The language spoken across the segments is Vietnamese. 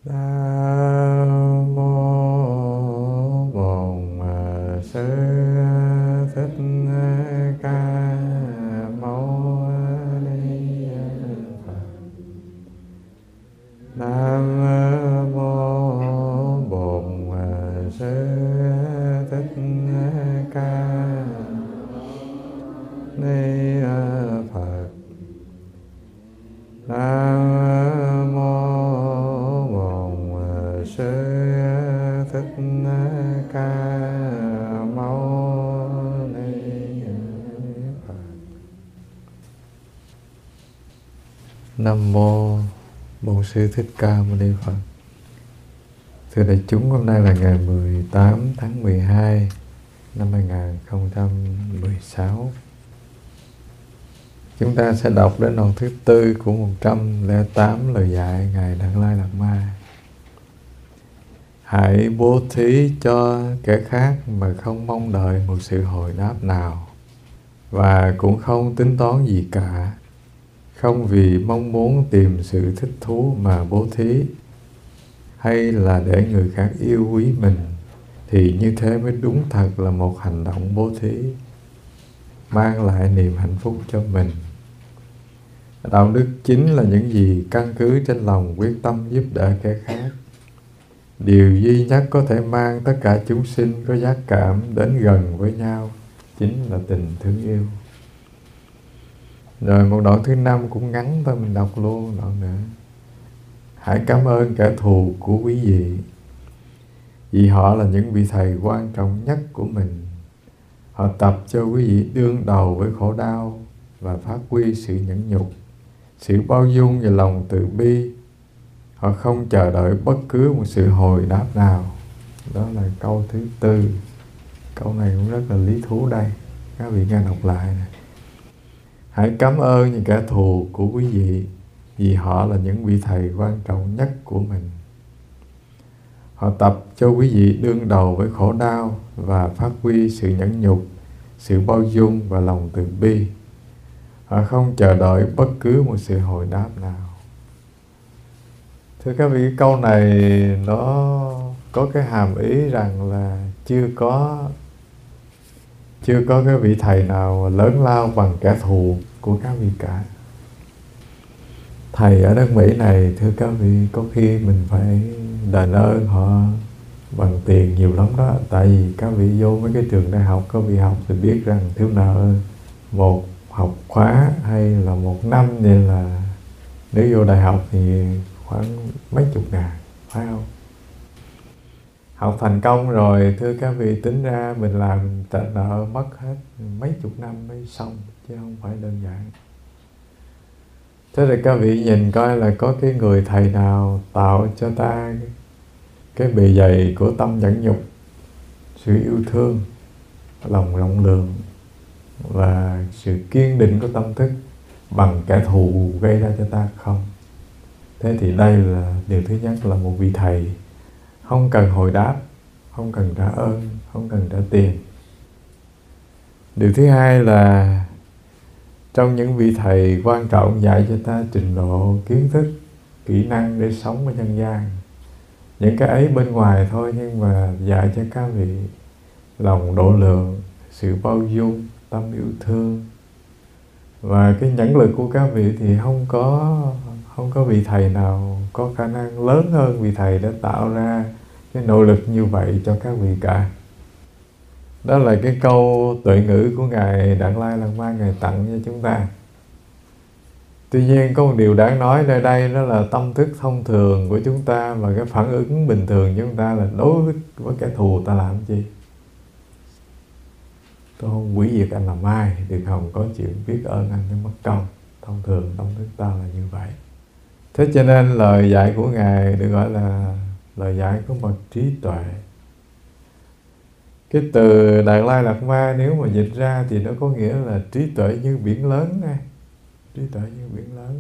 Nam mô Bổn Sư Thích Ca Mâu Ni Phật. Nam mô Bổn Sư Thích Ca Ni Phật. Nam mô Bổn Sư Thích Ca Mâu Ni Phật. Nam mô Bổn Sư Thích Ca Mâu Ni Phật. Thưa đại chúng, hôm nay là ngày 18 tháng 12 năm 2016. Chúng ta sẽ đọc đến đoạn thứ tư của 108 lời dạy Ngài Đặng Lai Lạt Ma. Hãy bố thí cho kẻ khác mà không mong đợi một sự hồi đáp nào, và cũng không tính toán gì cả, không vì mong muốn tìm sự thích thú mà bố thí, hay là để người khác yêu quý mình, thì như thế mới đúng thật là một hành động bố thí, mang lại niềm hạnh phúc cho mình. Đạo đức chính là những gì căn cứ trên lòng quyết tâm giúp đỡ kẻ khác. Điều duy nhất có thể mang tất cả chúng sinh có giác cảm đến gần với nhau chính là tình thương yêu. Rồi một đoạn thứ 5 cũng ngắn thôi, mình đọc luôn đoạn nữa. Hãy cảm ơn kẻ thù của quý vị, vì họ là những vị thầy quan trọng nhất của mình. Họ tập cho quý vị đương đầu với khổ đau và phát huy sự nhẫn nhục, sự bao dung và lòng từ bi. Họ không chờ đợi bất cứ một sự hồi đáp nào. Đó là câu thứ tư. Câu này cũng rất là lý thú đây. Các vị nghe đọc lại này. Hãy cảm ơn những kẻ thù của quý vị, vì họ là những vị thầy quan trọng nhất của mình. Họ tập cho quý vị đương đầu với khổ đau và phát huy sự nhẫn nhục, sự bao dung và lòng từ bi. Họ không chờ đợi bất cứ một sự hồi đáp nào. Thưa các vị, câu này nó có cái hàm ý rằng là chưa có cái vị thầy nào lớn lao bằng kẻ thù của các vị cả. Thầy ở đất Mỹ này, thưa các vị, có khi mình phải đền ơn họ bằng tiền nhiều lắm đó. Tại vì các vị vô mấy cái trường đại học, có vị học thì biết rằng thiếu nợ một học khóa hay là một năm, nên là nếu vô đại học thì khoảng mấy chục ngàn, phải không? Học thành công rồi, thưa các vị, tính ra mình làm trả nợ mất hết mấy chục năm mới xong, chứ không phải đơn giản. Thế thì các vị nhìn coi là có cái người thầy nào tạo cho ta cái bề dày của tâm nhẫn nhục, sự yêu thương, lòng rộng lượng và sự kiên định của tâm thức bằng kẻ thù gây ra cho ta không? Thế thì đây là điều thứ nhất, là một vị thầy không cần hồi đáp, không cần trả ơn, không cần trả tiền. Điều thứ hai là trong những vị thầy quan trọng dạy cho ta trình độ kiến thức, kỹ năng để sống ở nhân gian. Những cái ấy bên ngoài thôi, nhưng mà dạy cho các vị lòng độ lượng, sự bao dung, tâm yêu thương. Và cái nhẫn lực của các vị thì không có vị thầy nào có khả năng lớn hơn vị thầy đã tạo ra cái nội lực như vậy cho các vị cả. Đó là cái câu tuệ ngữ của Ngài Đặng Lai Lạt Ma Ngài tặng cho chúng ta. Tuy nhiên có một điều đáng nói nơi đây, đó là tâm thức thông thường của chúng ta và cái phản ứng bình thường của chúng ta là đối với kẻ thù ta làm gì? Tôi không hủy diệt anh làm mai, đừng hòng có chuyện biết ơn anh mới mất công. Thông thường tâm thức ta là như vậy. Thế cho nên lời dạy của Ngài được gọi là lời dạy của bậc trí tuệ. Cái từ Đặng Lai Lạt Ma nếu mà dịch ra thì nó có nghĩa là trí tuệ như biển lớn này. Trí tuệ như biển lớn.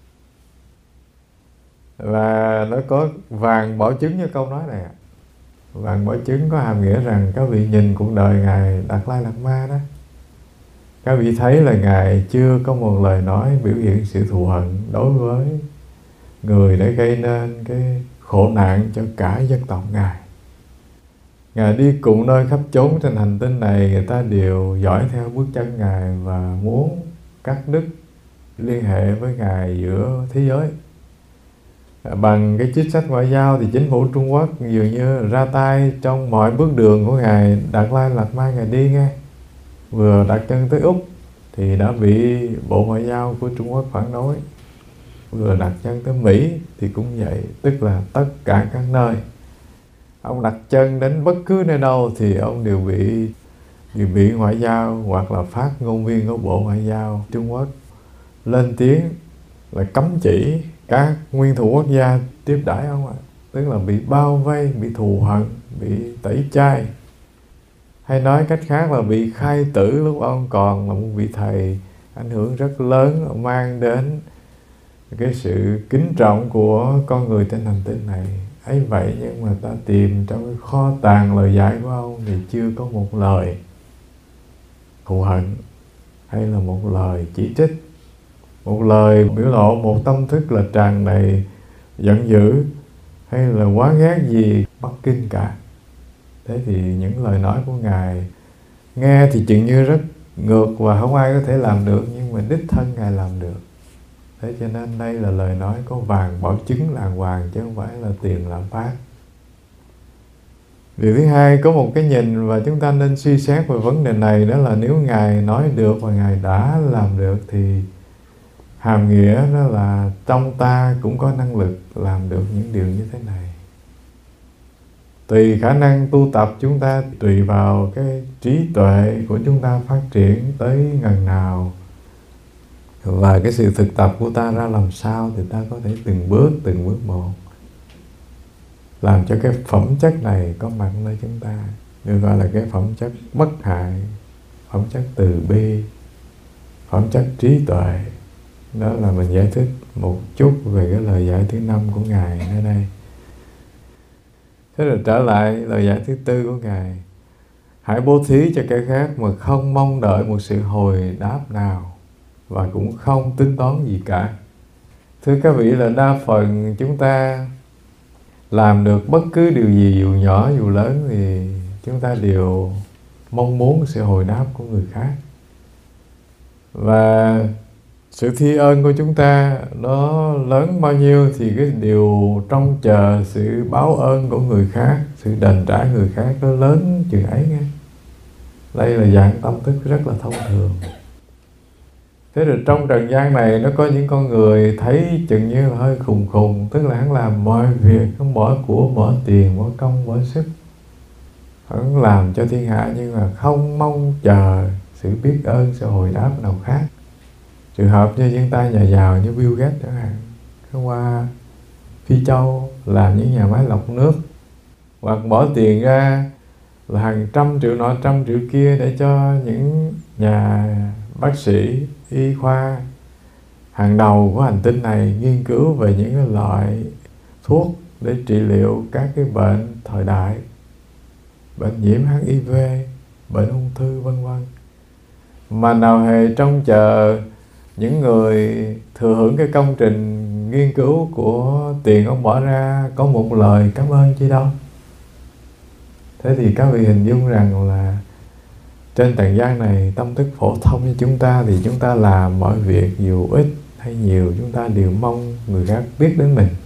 Và nó có vàng bảo chứng cho câu nói này. Vàng bảo chứng có hàm nghĩa rằng các vị nhìn cuộc đời Ngài Đặng Lai Lạt Ma đó, các vị thấy là Ngài chưa có một lời nói biểu hiện sự thù hận đối với người đã gây nên cái khổ nạn cho cả dân tộc Ngài. Ngài đi cùng nơi khắp chốn trên hành tinh này, người ta đều dõi theo bước chân Ngài và muốn cắt đứt liên hệ với Ngài giữa thế giới. Bằng cái chính sách ngoại giao thì chính phủ Trung Quốc dường như ra tay trong mọi bước đường của Ngài Đạt Lai Lạt Ma Ngài đi nghe. Vừa đặt chân tới Úc thì đã bị Bộ Ngoại giao của Trung Quốc phản đối. Vừa đặt chân tới Mỹ thì cũng vậy, tức là tất cả các nơi. Ông đặt chân đến bất cứ nơi đâu thì ông đều bị ngoại giao hoặc là phát ngôn viên của Bộ Ngoại giao Trung Quốc lên tiếng là cấm chỉ các nguyên thủ quốc gia tiếp đãi ông ạ. Tức là bị bao vây, bị thù hận, bị tẩy chay. Hay nói cách khác là bị khai tử lúc ông còn là một vị thầy ảnh hưởng rất lớn, mang đến cái sự kính trọng của con người trên hành tinh này. Ấy vậy nhưng mà ta tìm trong cái kho tàng lời dạy của ông thì chưa có một lời thù hận hay là một lời chỉ trích, một lời biểu lộ một tâm thức là tràn đầy giận dữ hay là quá ghét gì Bắc Kinh cả. Thế thì những lời nói của Ngài nghe thì chừng như rất ngược và không ai có thể làm được, nhưng mà đích thân Ngài làm được. Thế cho nên đây là lời nói có vàng bảo chứng đàng hoàng chứ không phải là tiền lạm phát. Điều thứ hai, có một cái nhìn và chúng ta nên suy xét về vấn đề này, đó là nếu Ngài nói được và Ngài đã làm được thì hàm nghĩa đó là trong ta cũng có năng lực làm được những điều như thế này. Tùy khả năng tu tập chúng ta, tùy vào cái trí tuệ của chúng ta phát triển tới ngần nào và cái sự thực tập của ta ra làm sao thì ta có thể từng bước một làm cho cái phẩm chất này có mặt nơi chúng ta, được gọi là cái phẩm chất bất hại, phẩm chất từ bi, phẩm chất trí tuệ. Đó là mình giải thích một chút về cái lời dạy thứ 5 của Ngài ở đây. Thế rồi trở lại lời dạy thứ 4 của Ngài: hãy bố thí cho kẻ khác mà không mong đợi một sự hồi đáp nào và cũng không tính toán gì cả. Thưa các vị, là đa phần chúng ta làm được bất cứ điều gì, dù nhỏ dù lớn, thì chúng ta đều mong muốn sự hồi đáp của người khác. Và sự thi ơn của chúng ta nó lớn bao nhiêu thì cái điều trông chờ sự báo ơn của người khác, sự đền trả người khác nó lớn chừng ấy nghe. Đây là dạng tâm thức rất là thông thường. Thế rồi trong trần gian này nó có những con người thấy chừng như là hơi khùng khùng, tức là hắn làm mọi việc, hắn bỏ của, bỏ tiền, bỏ công, bỏ sức, hắn làm cho thiên hạ nhưng mà không mong chờ sự biết ơn, sự hồi đáp nào khác. Trường hợp như những tay nhà giàu như Bill Gates chẳng hạn, hắn qua Phi Châu làm những nhà máy lọc nước, hoặc bỏ tiền ra là hàng trăm triệu nọ trăm triệu kia để cho những nhà bác sĩ y khoa hàng đầu của hành tinh này nghiên cứu về những cái loại thuốc để trị liệu các cái bệnh thời đại, bệnh nhiễm HIV, bệnh ung thư vân vân, mà nào hề trông chờ những người thừa hưởng cái công trình nghiên cứu của tiền ông bỏ ra có một lời cảm ơn chi đâu. Thế thì các vị hình dung rằng là trên trần gian này, tâm thức phổ thông như chúng ta thì chúng ta làm mọi việc dù ít hay nhiều, chúng ta đều mong người khác biết đến mình.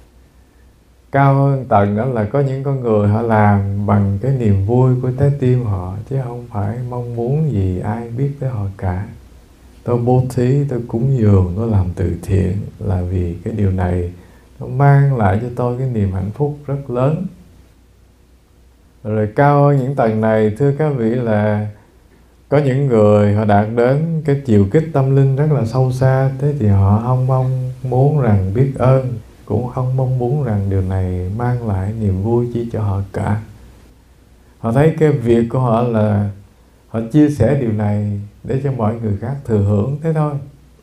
Cao hơn tầng đó là có những con người họ làm bằng cái niềm vui của trái tim họ, chứ không phải mong muốn gì ai biết tới họ cả. Tôi bố thí, tôi cúng dường, tôi làm từ thiện là vì cái điều này nó mang lại cho tôi cái niềm hạnh phúc rất lớn. Rồi cao hơn những tầng này, thưa các vị, là có những người họ đạt đến cái chiều kích tâm linh rất là sâu xa. Thế thì họ không mong muốn rằng biết ơn, cũng không mong muốn rằng điều này mang lại niềm vui chi cho họ cả. Họ thấy cái việc của họ là họ chia sẻ điều này để cho mọi người khác thừa hưởng thế thôi,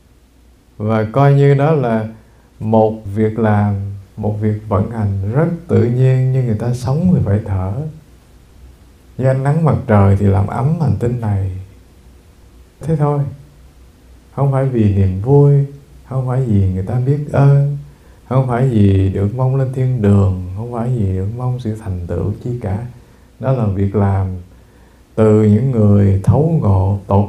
và coi như đó là một việc làm, một việc vận hành rất tự nhiên. Như người ta sống thì phải thở, như ánh nắng mặt trời thì làm ấm hành tinh này, thế thôi. Không phải vì niềm vui, không phải vì người ta biết ơn, không phải vì được mong lên thiên đường, không phải vì được mong sự thành tựu chi cả. Đó là việc làm từ những người thấu ngộ tột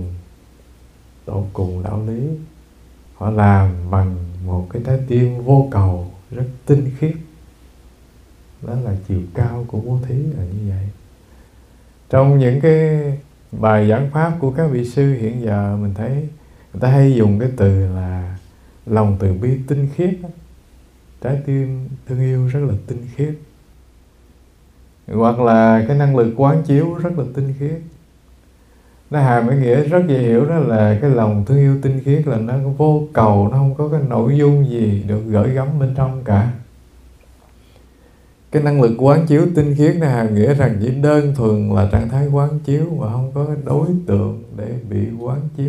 cùng đạo lý. Họ làm bằng một cái trái tim vô cầu rất tinh khiết. Đó là chiều cao của bố thí là như vậy. Trong những cái bài giảng pháp của các vị sư hiện giờ, mình thấy người ta hay dùng cái từ là lòng từ bi tinh khiết, trái tim thương yêu rất là tinh khiết, hoặc là cái năng lực quán chiếu rất là tinh khiết. Nó hàm cái nghĩa rất dễ hiểu, đó là cái lòng thương yêu tinh khiết là nó vô cầu, nó không có cái nội dung gì được gửi gắm bên trong cả. Cái năng lực quán chiếu tinh khiết nó hàm nghĩa rằng chỉ đơn thuần là trạng thái quán chiếu mà không có cái đối tượng để bị quán chiếu.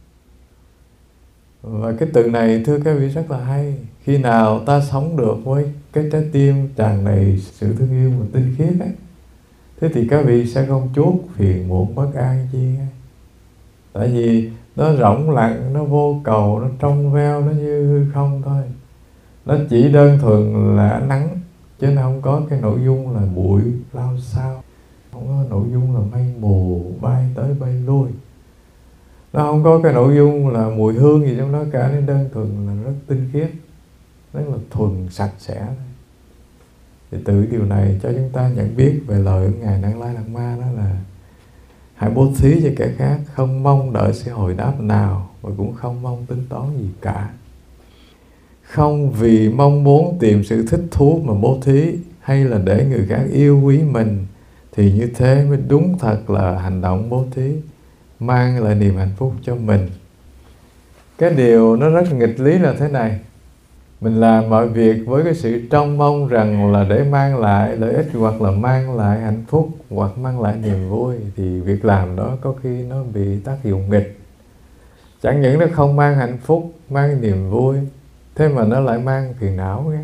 Và cái từ này thưa các vị rất là hay. Khi nào ta sống được với cái trái tim tràn đầy sự thương yêu và tinh khiết ấy, thế thì các vị sẽ không chuốc phiền muộn bất an chi. Tại vì nó rỗng lặng, nó vô cầu, nó trong veo, nó như hư không thôi. Nó chỉ đơn thuần là ánh nắng, chứ nó không có cái nội dung là bụi lao sao, không có nội dung là mây mù bay tới bay lui, nó không có cái nội dung là mùi hương gì trong đó cả. Nên đơn thuần là rất tinh khiết, rất là thuần sạch sẽ. Thì từ điều này cho chúng ta nhận biết về lời của Ngài Năng Lai Lạt Ma, đó là hãy bố thí cho kẻ khác, không mong đợi sự hồi đáp nào và cũng không mong tính toán gì cả. Không vì mong muốn tìm sự thích thú mà bố thí, hay là để người khác yêu quý mình, thì như thế mới đúng thật là hành động bố thí, mang lại niềm hạnh phúc cho mình. Cái điều nó rất nghịch lý là thế này: mình làm mọi việc với cái sự trông mong rằng là để mang lại lợi ích, hoặc là mang lại hạnh phúc, hoặc mang lại niềm vui, thì việc làm đó có khi nó bị tác dụng nghịch. Chẳng những nó không mang hạnh phúc, mang niềm vui, thế mà nó lại mang phiền não nghe.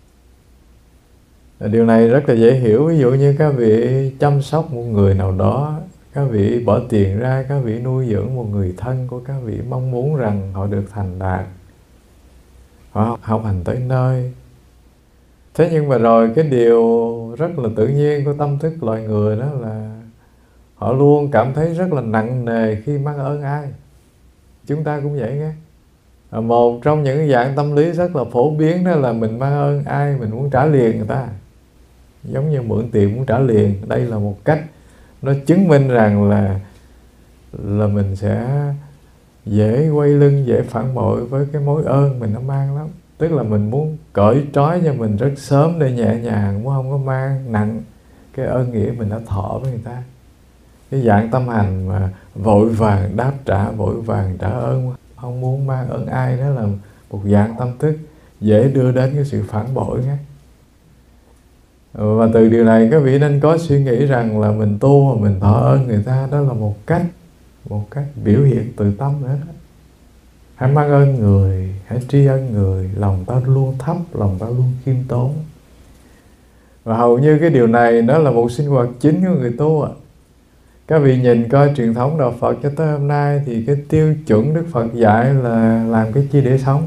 Điều này rất là dễ hiểu. Ví dụ như các vị chăm sóc một người nào đó, các vị bỏ tiền ra, các vị nuôi dưỡng một người thân của các vị, mong muốn rằng họ được thành đạt, họ học hành tới nơi. Thế nhưng mà rồi cái điều rất là tự nhiên của tâm thức loài người đó là họ luôn cảm thấy rất là nặng nề khi mang ơn ai. Chúng ta cũng vậy nghe. Một trong những dạng tâm lý rất là phổ biến đó là mình mang ơn ai mình muốn trả liền người ta, giống như mượn tiền muốn trả liền. Đây là một cách nó chứng minh rằng là mình sẽ dễ quay lưng, dễ phản bội với cái mối ơn mình nó mang lắm. Tức là mình muốn cởi trói cho mình rất sớm để nhẹ nhàng, muốn không có mang nặng cái ơn nghĩa mình đã thọ với người ta. Cái dạng tâm hành mà vội vàng đáp trả, vội vàng trả ơn, không muốn mang ơn ai, đó là một dạng tâm thức dễ đưa đến cái sự phản bội nhé. Và từ điều này các vị nên có suy nghĩ rằng là mình tu mà mình thọ ơn người ta, đó là một cách biểu hiện từ tâm nữa đó. Hãy mang ơn người, hãy tri ân người, lòng ta luôn thấp, lòng ta luôn khiêm tốn. Và hầu như cái điều này đó là một sinh hoạt chính của người tu ạ. Các vị nhìn coi truyền thống Đạo Phật cho tới hôm nay thì cái tiêu chuẩn Đức Phật dạy là làm cái chi để sống?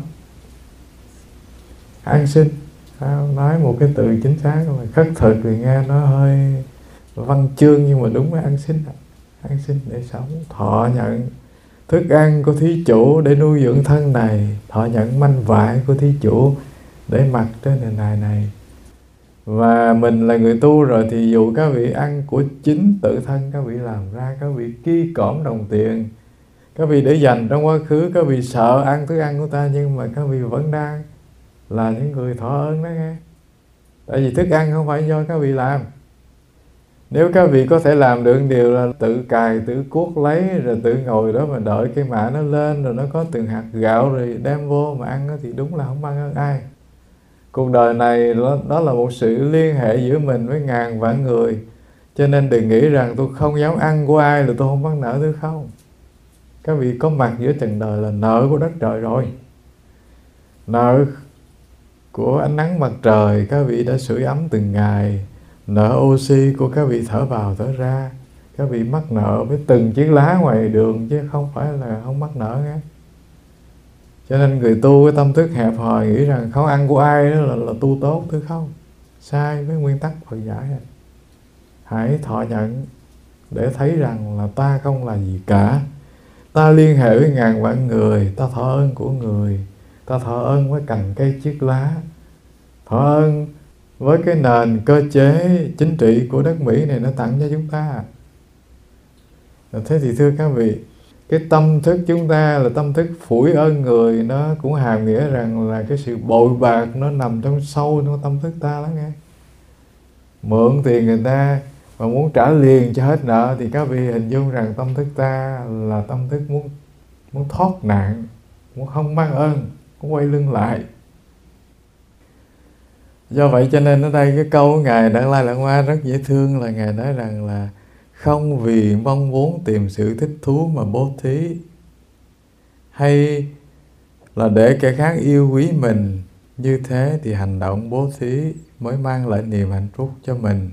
An sinh. Nói một cái từ chính xác mà khất thực thì nghe nó hơi văn chương, nhưng mà đúng là an sinh. An sinh để sống, thọ nhận thức ăn của thí chủ để nuôi dưỡng thân này, thọ nhận manh vải của thí chủ để mặc trên nền đài này. Và mình là người tu rồi thì dù các vị ăn của chính tự thân các vị làm ra, các vị ki cỏm đồng tiền, các vị để dành trong quá khứ, các vị sợ ăn thức ăn của ta, nhưng mà các vị vẫn đang là những người thọ ơn đó nghe. Tại vì thức ăn không phải do các vị làm. Nếu các vị có thể làm được điều là tự cài, tự cuốc lấy, rồi tự ngồi đó mà đợi cái mạ nó lên, rồi nó có từng hạt gạo rồi đem vô mà ăn đó, thì đúng là không mang ơn ai. Cuộc đời này đó là một sự liên hệ giữa mình với ngàn vạn người. Cho nên đừng nghĩ rằng tôi không dám ăn của ai là tôi không mắc nợ, tôi không. Các vị có mặt giữa trần đời là nợ của đất trời rồi. Nợ của ánh nắng mặt trời các vị đã sưởi ấm từng ngày. Nợ oxy của các vị thở vào thở ra. Các vị mắc nợ với từng chiếc lá ngoài đường, chứ không phải là không mắc nợ nghe. Cho nên người tu cái tâm thức hẹp hòi nghĩ rằng không ăn của ai đó là tu tốt, thứ không. Sai với nguyên tắc Phật dạy. Hãy thọ nhận để thấy rằng là ta không là gì cả. Ta liên hệ với ngàn vạn người, ta thọ ơn của người, ta thọ ơn với cành cây chiếc lá, thọ ơn với cái nền cơ chế chính trị của đất Mỹ này nó tặng cho chúng ta. Thế thì thưa các vị, cái tâm thức chúng ta là tâm thức phủi ơn người, nó cũng hàm nghĩa rằng là cái sự bội bạc nó nằm trong sâu trong tâm thức ta đó nghe. Mượn tiền người ta mà muốn trả liền cho hết nợ thì các vị hình dung rằng tâm thức ta là tâm thức muốn thoát nạn, muốn không mang ơn, muốn quay lưng lại. Do vậy cho nên ở đây cái câu của Ngài Đặng Lai Lạt Ma rất dễ thương, là Ngài nói rằng là không vì mong muốn tìm sự thích thú mà bố thí, hay là để kẻ khác yêu quý mình, như thế thì hành động bố thí mới mang lại niềm hạnh phúc cho mình.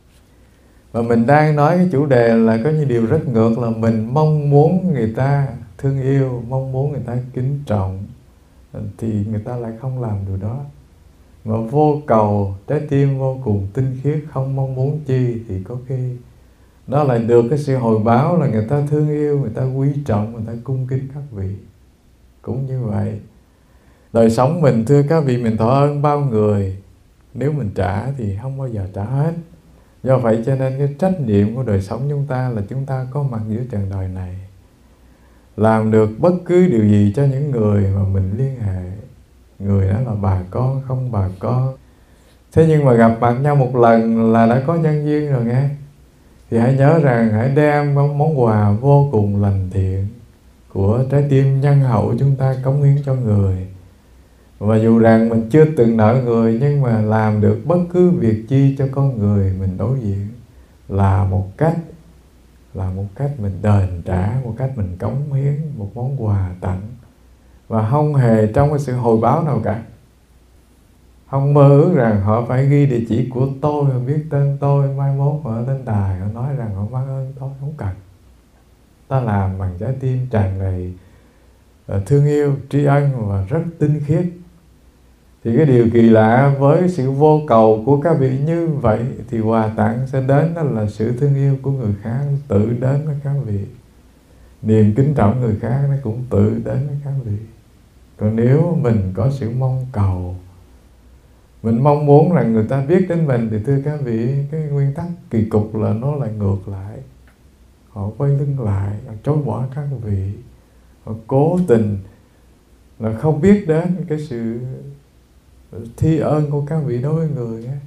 Và mình đang nói cái chủ đề là có những điều rất ngược, là mình mong muốn người ta thương yêu, mong muốn người ta kính trọng, thì người ta lại không làm điều đó. Mà vô cầu, trái tim vô cùng tinh khiết, không mong muốn chi, thì có khi đó lại được cái sự hồi báo là người ta thương yêu, người ta quý trọng, người ta cung kính các vị. Cũng như vậy, đời sống mình thưa các vị, mình thọ ơn bao người, nếu mình trả thì không bao giờ trả hết. Do vậy cho nên cái trách nhiệm của đời sống chúng ta là chúng ta có mặt giữa trần đời này, làm được bất cứ điều gì cho những người mà mình liên hệ. Người đó là bà con, không bà con. Thế nhưng mà gặp mặt nhau một lần là đã có nhân duyên rồi nghe. Thì hãy nhớ rằng hãy đem món quà vô cùng lành thiện của trái tim nhân hậu chúng ta cống hiến cho người. Và dù rằng mình chưa từng nợ người, nhưng mà làm được bất cứ việc chi cho con người mình đối diện là một cách mình đền trả, một cách mình cống hiến một món quà tặng, và không hề trong cái sự hồi báo nào cả. Không mơ ước rằng họ phải ghi địa chỉ của tôi, họ biết tên tôi, mai mốt họ lên đài họ nói rằng họ mang ơn tôi, không cần. Ta làm bằng trái tim tràn đầy thương yêu, tri ân và rất tinh khiết. Thì cái điều kỳ lạ với sự vô cầu của các vị như vậy, thì quà tặng sẽ đến, đó là sự thương yêu của người khác tự đến với các vị. Niềm kính trọng người khác nó cũng tự đến với các vị. Còn nếu mình có sự mong cầu, mình mong muốn rằng người ta biết đến mình, thì thưa các vị, cái nguyên tắc kỳ cục là nó lại ngược lại. Họ quay lưng lại, họ chối bỏ các vị, họ cố tình là không biết đến cái sự thi ơn của các vị đối với người ấy.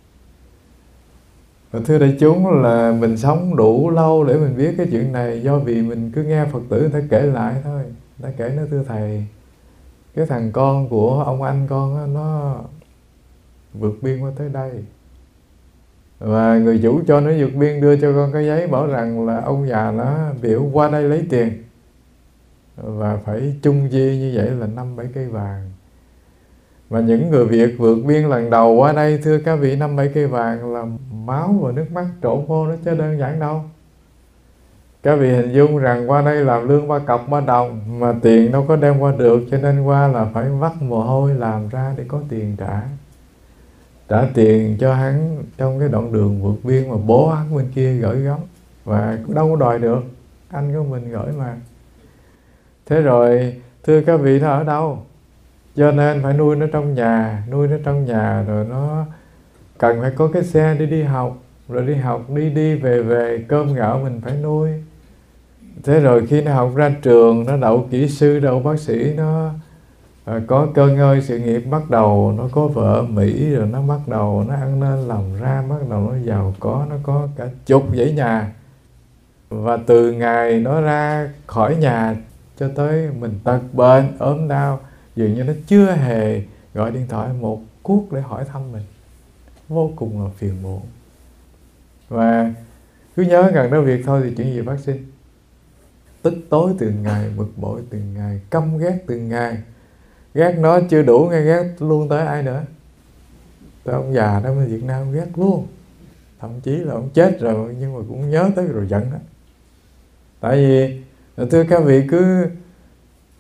Và thưa đại chúng, là mình sống đủ lâu để mình biết cái chuyện này, do vì mình cứ nghe Phật tử người ta kể lại thôi. Người ta kể nó thưa thầy, cái thằng con của ông anh con đó, nó vượt biên qua tới đây, và người chủ cho nó vượt biên đưa cho con cái giấy bảo rằng là ông già nó biểu qua đây lấy tiền, và phải chung chi như vậy là 5-7 cây vàng. Và những người Việt vượt biên lần đầu qua đây, thưa các vị, 5-7 cây vàng là máu và nước mắt trổ vô, nó chứ đơn giản đâu. Các vị hình dung rằng qua đây làm lương 3 cọc 3 đồng, mà tiền đâu có đem qua được, cho nên qua là phải vắt mồ hôi làm ra để có tiền trả. Trả tiền cho hắn trong cái đoạn đường vượt biên mà bố hắn bên kia gửi gắm, và đâu có đòi được, anh của mình gửi mà. Thế rồi thưa các vị, nó ở đâu? Cho nên phải nuôi nó trong nhà, rồi nó cần phải có cái xe để đi học, rồi đi học đi về cơm gạo mình phải nuôi. Thế rồi khi nó học ra trường, nó đậu kỹ sư, đậu bác sĩ, nó có cơ ngơi sự nghiệp, bắt đầu nó có vợ Mỹ, rồi nó bắt đầu nó ăn nên làm ra, bắt đầu nó giàu có, nó có cả chục dãy nhà. Và từ ngày nó ra khỏi nhà cho tới mình tật bệnh, ốm đau, dường như nó chưa hề gọi điện thoại một cuốc để hỏi thăm mình. Vô cùng là phiền muộn. Và cứ nhớ gần đó việc thôi thì chuyện gì phát sinh. Tức tối từng ngày, bực bội từng ngày, căm ghét từng ngày. Ghét nó chưa đủ, nghe ghét luôn tới ai nữa. Tới ông già đó bên Việt Nam ghét luôn. Thậm chí là ông chết rồi nhưng mà cũng nhớ tới rồi giận đó. Tại vì thưa các vị,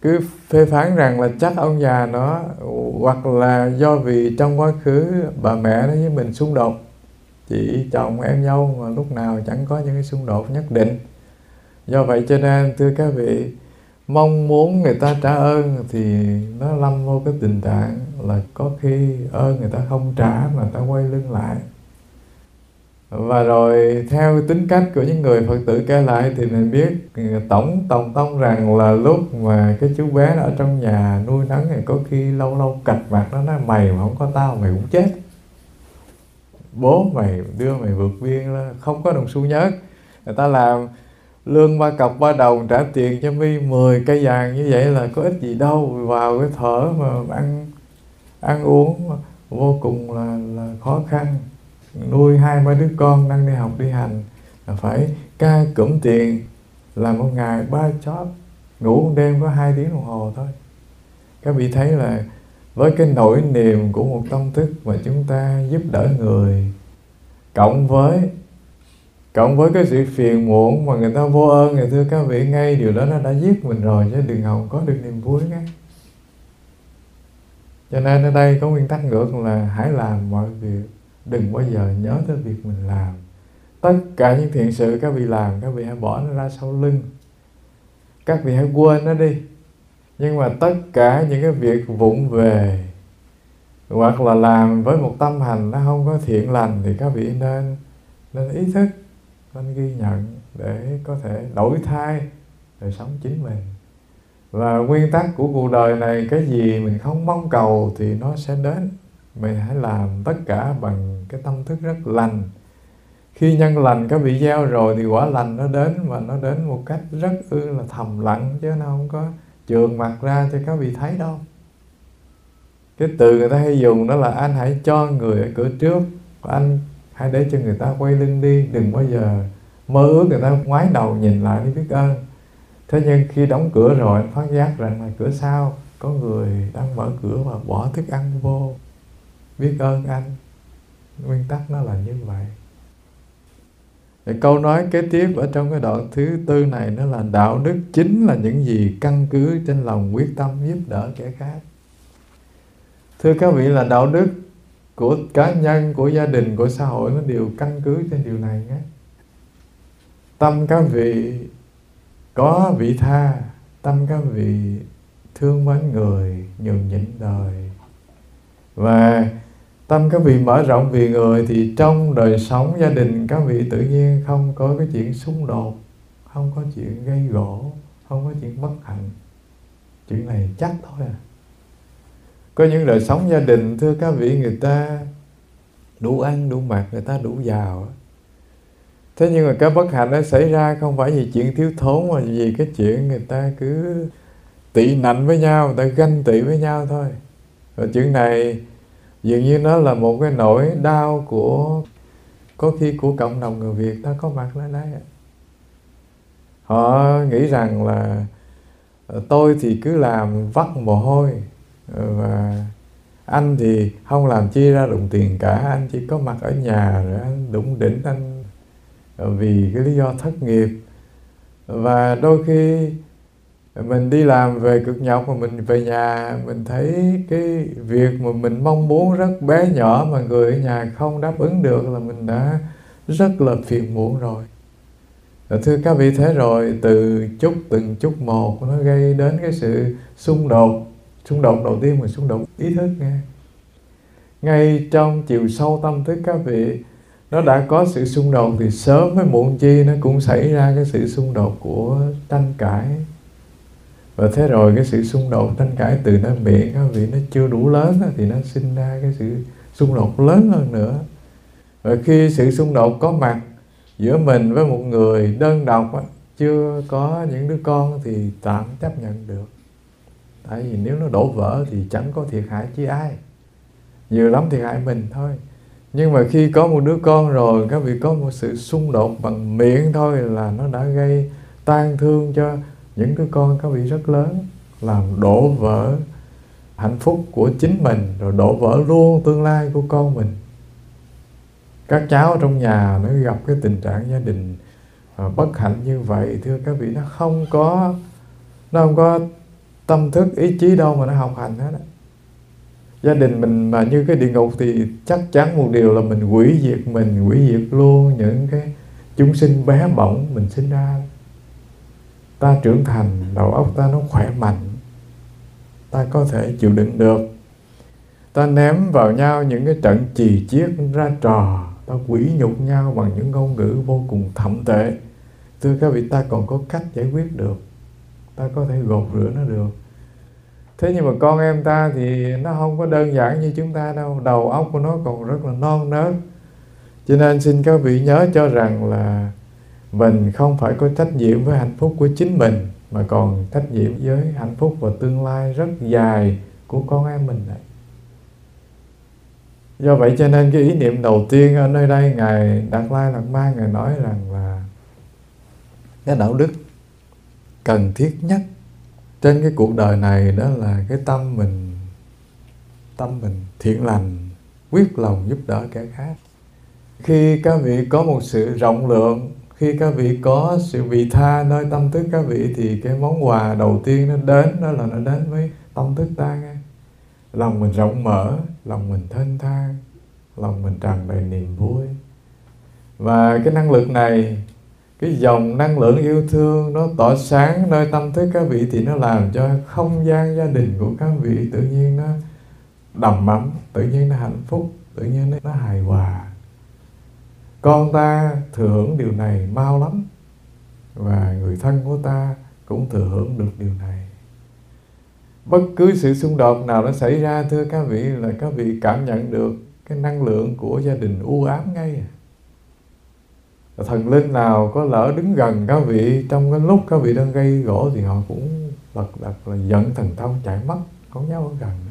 cứ phê phán rằng là chắc ông già nó, hoặc là do vì trong quá khứ bà mẹ nó với mình xung đột, chị chồng em dâu mà lúc nào chẳng có những cái xung đột nhất định. Do vậy cho nên thưa các vị, mong muốn người ta trả ơn thì nó lâm vô cái tình trạng là có khi ơn người ta không trả mà ta quay lưng lại. Và rồi theo tính cách của những người Phật tử kể lại thì mình biết tổng tông rằng là lúc mà cái chú bé ở trong nhà nuôi nấng thì có khi lâu lâu cạch mặt nó nói mày mà không có tao mày cũng chết. Bố mày đưa mày vượt biên là không có đồng xu nhớt. Người ta làm lương 3 cọc 3 đồng trả tiền cho mi 10 cây vàng như vậy là có ích gì đâu. Vào cái thở mà ăn uống vô cùng là khó khăn. Nuôi 2-3 đứa con đang đi học đi hành là phải ca cụm tiền, làm một ngày 3 job, ngủ một đêm có 2 tiếng đồng hồ thôi. Các vị thấy là với cái nỗi niềm của một tâm thức mà chúng ta giúp đỡ người, cộng với cái sự phiền muộn mà người ta vô ơn, thì thưa các vị, ngay điều đó nó đã giết mình rồi, chứ đừng hòng có được niềm vui nghe. Cho nên ở đây có nguyên tắc ngược là hãy làm mọi việc, đừng bao giờ nhớ tới việc mình làm. Tất cả những thiện sự các vị làm, các vị hãy bỏ nó ra sau lưng, các vị hãy quên nó đi. Nhưng mà tất cả những cái việc vụng về hoặc là làm với một tâm hành nó không có thiện lành thì các vị nên ý thức, nên ghi nhận để có thể đổi thay đời sống chính mình. Và nguyên tắc của cuộc đời này, cái gì mình không mong cầu thì nó sẽ đến. Mình hãy làm tất cả bằng cái tâm thức rất lành. Khi nhân lành các vị gieo rồi thì quả lành nó đến, và nó đến một cách rất là thầm lặng, chứ nó không có trườn mặt ra cho các vị thấy đâu. Cái từ người ta hay dùng đó là anh hãy cho người ở cửa trước, anh hãy để cho người ta quay lưng đi. Đừng bao giờ mơ ước người ta ngoái đầu nhìn lại để biết ơn. Thế nhưng khi đóng cửa rồi, anh phát giác rằng là cửa sau có người đang mở cửa và bỏ thức ăn vô. Biết ơn anh. Nguyên tắc nó là như vậy. Thì câu nói kế tiếp ở trong cái đoạn thứ 4 này nó là đạo đức chính là những gì căn cứ trên lòng quyết tâm giúp đỡ kẻ khác. Thưa các vị, là đạo đức của cá nhân, của gia đình, của xã hội nó đều căn cứ trên điều này nhé. Tâm các vị có vị tha, tâm các vị thương mến người, nhường nhịn đời, và tâm các vị mở rộng vì người, thì trong đời sống gia đình các vị tự nhiên không có cái chuyện xung đột, không có chuyện gây gổ, không có chuyện bất hạnh. Chuyện này chắc thôi à. Có những đời sống gia đình thưa các vị, người ta đủ ăn đủ mặc, người ta đủ giàu. Thế nhưng mà cái bất hạnh nó xảy ra không phải vì chuyện thiếu thốn, mà vì cái chuyện người ta cứ tị nạnh với nhau, người ta ganh tị với nhau thôi. Và chuyện này dường như nó là một cái nỗi đau của, có khi của cộng đồng người Việt ta có mặt ở đây. Họ nghĩ rằng là tôi thì cứ làm vắt mồ hôi, và anh thì không làm chi ra đồng tiền cả, anh chỉ có mặt ở nhà rồi anh đủng đỉnh anh vì cái lý do thất nghiệp. Và đôi khi mình đi làm về cực nhọc mà mình về nhà mình thấy cái việc mà mình mong muốn rất bé nhỏ mà người ở nhà không đáp ứng được là mình đã rất là phiền muộn rồi. Thưa các vị, thế rồi từ từng chút một nó gây đến cái sự xung đột. Xung đột đầu tiên là xung đột ý thức nghe. Ngay trong chiều sâu tâm thức các vị, nó đã có sự xung đột thì sớm hay muộn chi nó cũng xảy ra cái sự xung đột của tranh cãi. Và thế rồi cái sự xung đột tranh cãi từ nơi miệng các vị nó chưa đủ lớn thì nó sinh ra cái sự xung đột lớn hơn nữa. Và khi sự xung đột có mặt giữa mình với một người đơn độc, chưa có những đứa con thì tạm chấp nhận được. Tại vì nếu nó đổ vỡ thì chẳng có thiệt hại chi ai, nhiều lắm thiệt hại mình thôi. Nhưng mà khi có một đứa con rồi, các vị có một sự xung đột bằng miệng thôi là nó đã gây tang thương cho những đứa con các vị rất lớn, làm đổ vỡ hạnh phúc của chính mình, rồi đổ vỡ luôn tương lai của con mình. Các cháu trong nhà nó gặp cái tình trạng gia đình bất hạnh như vậy, thưa các vị, nó không có tâm thức, ý chí đâu mà nó học hành hết á. Gia đình mình mà như cái địa ngục thì chắc chắn một điều là mình hủy diệt luôn những cái chúng sinh bé bỏng mình sinh ra. Ta trưởng thành, đầu óc ta nó khỏe mạnh, ta có thể chịu đựng được. Ta ném vào nhau những cái trận chì chiết ra trò, ta quỷ nhục nhau bằng những ngôn ngữ vô cùng thậm tệ. Thưa các vị, ta còn có cách giải quyết được, ta có thể gột rửa nó được. Thế nhưng mà con em ta thì nó không có đơn giản như chúng ta đâu, đầu óc của nó còn rất là non nớt. Cho nên xin các vị nhớ cho rằng là mình không phải có trách nhiệm với hạnh phúc của chính mình, mà còn trách nhiệm với hạnh phúc và tương lai rất dài của con em mình này. Do vậy cho nên cái ý niệm đầu tiên ở nơi đây Ngài Đạt Lai Lạt Ma Ngài nói rằng là cái đạo đức cần thiết nhất trên cái cuộc đời này đó là cái tâm mình thiện lành, quyết lòng giúp đỡ kẻ khác. Khi các vị có một sự rộng lượng, khi các vị có sự vị tha nơi tâm thức các vị, thì cái món quà đầu tiên nó đến đó là nó đến với tâm thức ta nghe. Lòng mình rộng mở, lòng mình thênh thang, lòng mình tràn đầy niềm vui. Và cái năng lực này, cái dòng năng lượng yêu thương nó tỏa sáng nơi tâm thức các vị, thì nó làm cho không gian gia đình của các vị tự nhiên nó đầm ấm, tự nhiên nó hạnh phúc, tự nhiên nó hài hòa. Con ta thừa hưởng điều này mau lắm, và người thân của ta cũng thừa hưởng được điều này. Bất cứ sự xung đột nào nó xảy ra, thưa các vị, là các vị cảm nhận được cái năng lượng của gia đình u ám ngay. Thần linh nào có lỡ đứng gần các vị trong cái lúc các vị đang gây gỗ thì họ cũng lật đật là giận thần thông chạy mất, không dám ở gần nữa.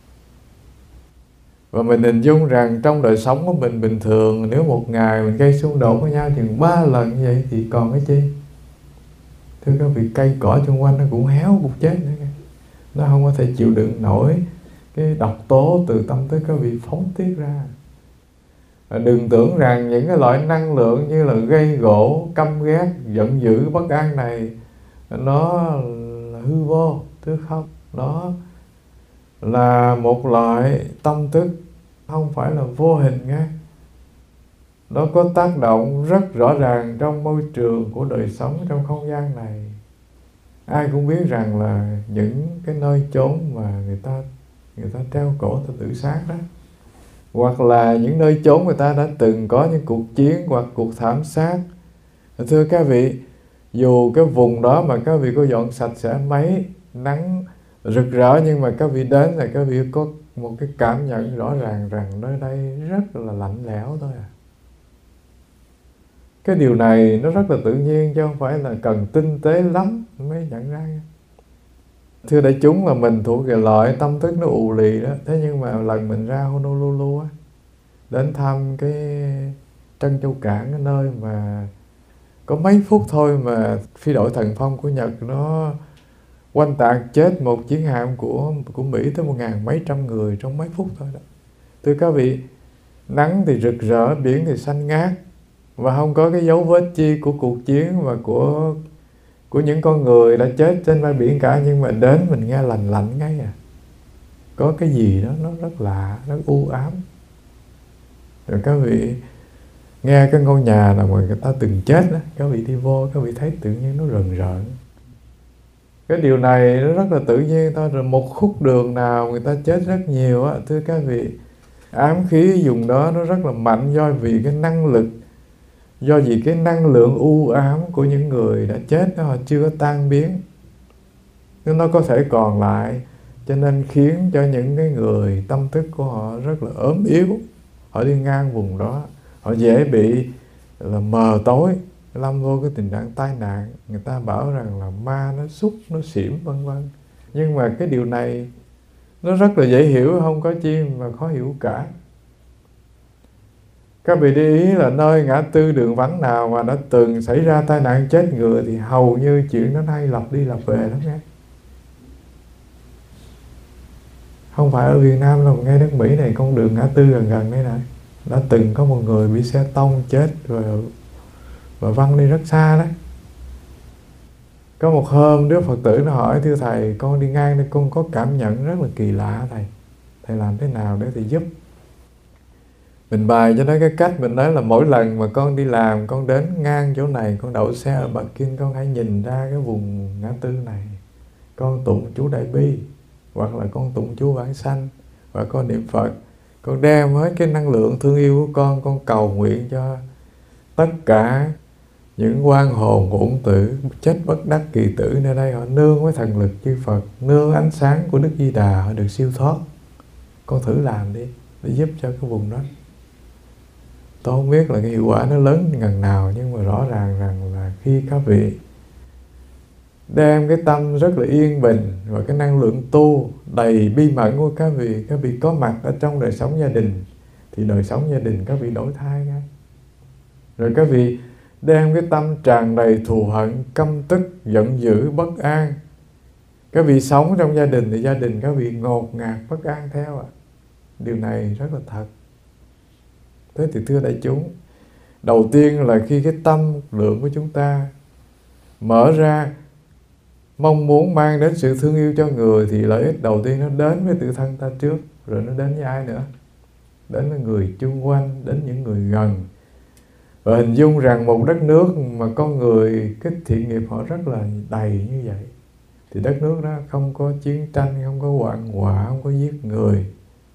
Và mình hình dung rằng trong đời sống của mình bình thường, nếu một ngày mình gây xung đột với nhau chừng 3 lần như vậy thì còn cái chi? Thưa các vị, cây cỏ xung quanh nó cũng héo, cũng chết nữa. Nó không có thể chịu đựng nổi cái độc tố từ tâm thức các vị phóng tiết ra. Và đừng tưởng rằng những cái loại năng lượng như là gây gỗ, căm ghét, giận dữ, bất an này nó là hư vô. Thưa không, nó là một loại tâm thức, không phải là vô hình nghe. Nó có tác động rất rõ ràng trong môi trường của đời sống, trong không gian này. Ai cũng biết rằng là những cái nơi chốn mà người ta treo cổ ta tự sát đó, hoặc là những nơi chốn người ta đã từng có những cuộc chiến hoặc cuộc thảm sát. Thưa các vị, dù cái vùng đó mà các vị có dọn sạch sẽ mấy, nắng rực rỡ, nhưng mà các vị đến là các vị có một cái cảm nhận rõ ràng rằng nơi đây rất là lạnh lẽo thôi à. Cái điều này nó rất là tự nhiên, chứ không phải là cần tinh tế lắm mới nhận ra. Thưa đại chúng, là mình thuộc về loại tâm thức nó ù lì đó. Thế nhưng mà lần mình ra Honolulu á, đến thăm cái Trân Châu Cảng, cái nơi mà có mấy phút thôi mà phi đội thần phong của Nhật nó oanh tạc chết một chiến hạm của Mỹ tới 1.000 mấy trăm người trong mấy phút thôi đó. Thưa các vị, nắng thì rực rỡ, biển thì xanh ngát, và không có cái dấu vết chi của cuộc chiến và của những con người đã chết trên bãi biển cả. Nhưng mà đến mình nghe lành lạnh ngay à. Có cái gì đó nó rất lạ, nó u ám. Rồi các vị nghe cái ngôi nhà nào mà người ta từng chết đó, các vị đi vô, các vị thấy tự nhiên nó rần rợn. Cái điều này nó rất là tự nhiên thôi. Rồi một khúc đường nào người ta chết rất nhiều á, thưa các vị, ám khí dùng đó nó rất là mạnh, do vì cái năng lực, do vì cái năng lượng u ám của những người đã chết đó, họ chưa có tan biến, nó có thể còn lại, cho nên khiến cho những cái người tâm thức của họ rất là ốm yếu. Họ đi ngang vùng đó, họ dễ bị là mờ tối, lâm vô cái tình trạng tai nạn. Người ta bảo rằng là ma nó xúc, nó xỉm vân vân. Nhưng mà cái điều này nó rất là dễ hiểu, không có chi mà khó hiểu cả. Các vị để ý là nơi ngã tư đường vắng nào mà đã từng xảy ra tai nạn chết người thì hầu như chuyện đó hay lặp đi lặp về lắm nghe. Không phải ở Việt Nam đâu, ngay nước Mỹ này, con đường ngã tư gần gần đây này, đã từng có một người bị xe tông chết rồi và văng đi rất xa đấy. Có một hôm đứa Phật tử nó hỏi: thưa thầy, con đi ngang đây con có cảm nhận rất là kỳ lạ thầy. Thầy làm thế nào để thầy giúp? Mình bày cho nó cái cách. Mình nói là mỗi lần mà con đi làm, con đến ngang chỗ này, con đậu xe ở bậc kim, con hãy nhìn ra cái vùng ngã tư này, con tụng chú Đại Bi, hoặc là con tụng chú Vãng Sanh, và con niệm Phật. Con đem hết cái năng lượng thương yêu của con cầu nguyện cho tất cả những oan hồn uổng tử chết bất đắc kỳ tử nơi đây, họ nương với thần lực chư Phật, nương ánh sáng của Đức Di Đà, họ được siêu thoát. Con thử làm đi để giúp cho cái vùng đó. Tôi không biết là cái hiệu quả nó lớn ngần nào, nhưng mà rõ ràng rằng là khi các vị đem cái tâm rất là yên bình và cái năng lượng tu đầy bi mẫn của các vị có mặt ở trong đời sống gia đình, thì đời sống gia đình các vị đổi thay ngay. Rồi các vị đem cái tâm tràn đầy thù hận, căm tức, giận dữ, bất an, các vị sống trong gia đình thì gia đình các vị ngột ngạt, bất an theo ạ. Điều này rất là thật. Thế thì thưa đại chúng, đầu tiên là khi cái tâm lượng của chúng ta mở ra, mong muốn mang đến sự thương yêu cho người, thì lợi ích đầu tiên nó đến với tự thân ta trước, rồi nó đến với ai nữa? Đến với người chung quanh, đến những người gần. Và hình dung rằng một đất nước mà con người cái thiện nghiệp họ rất là đầy như vậy, thì đất nước đó không có chiến tranh, không có hoạn họa, không có giết người.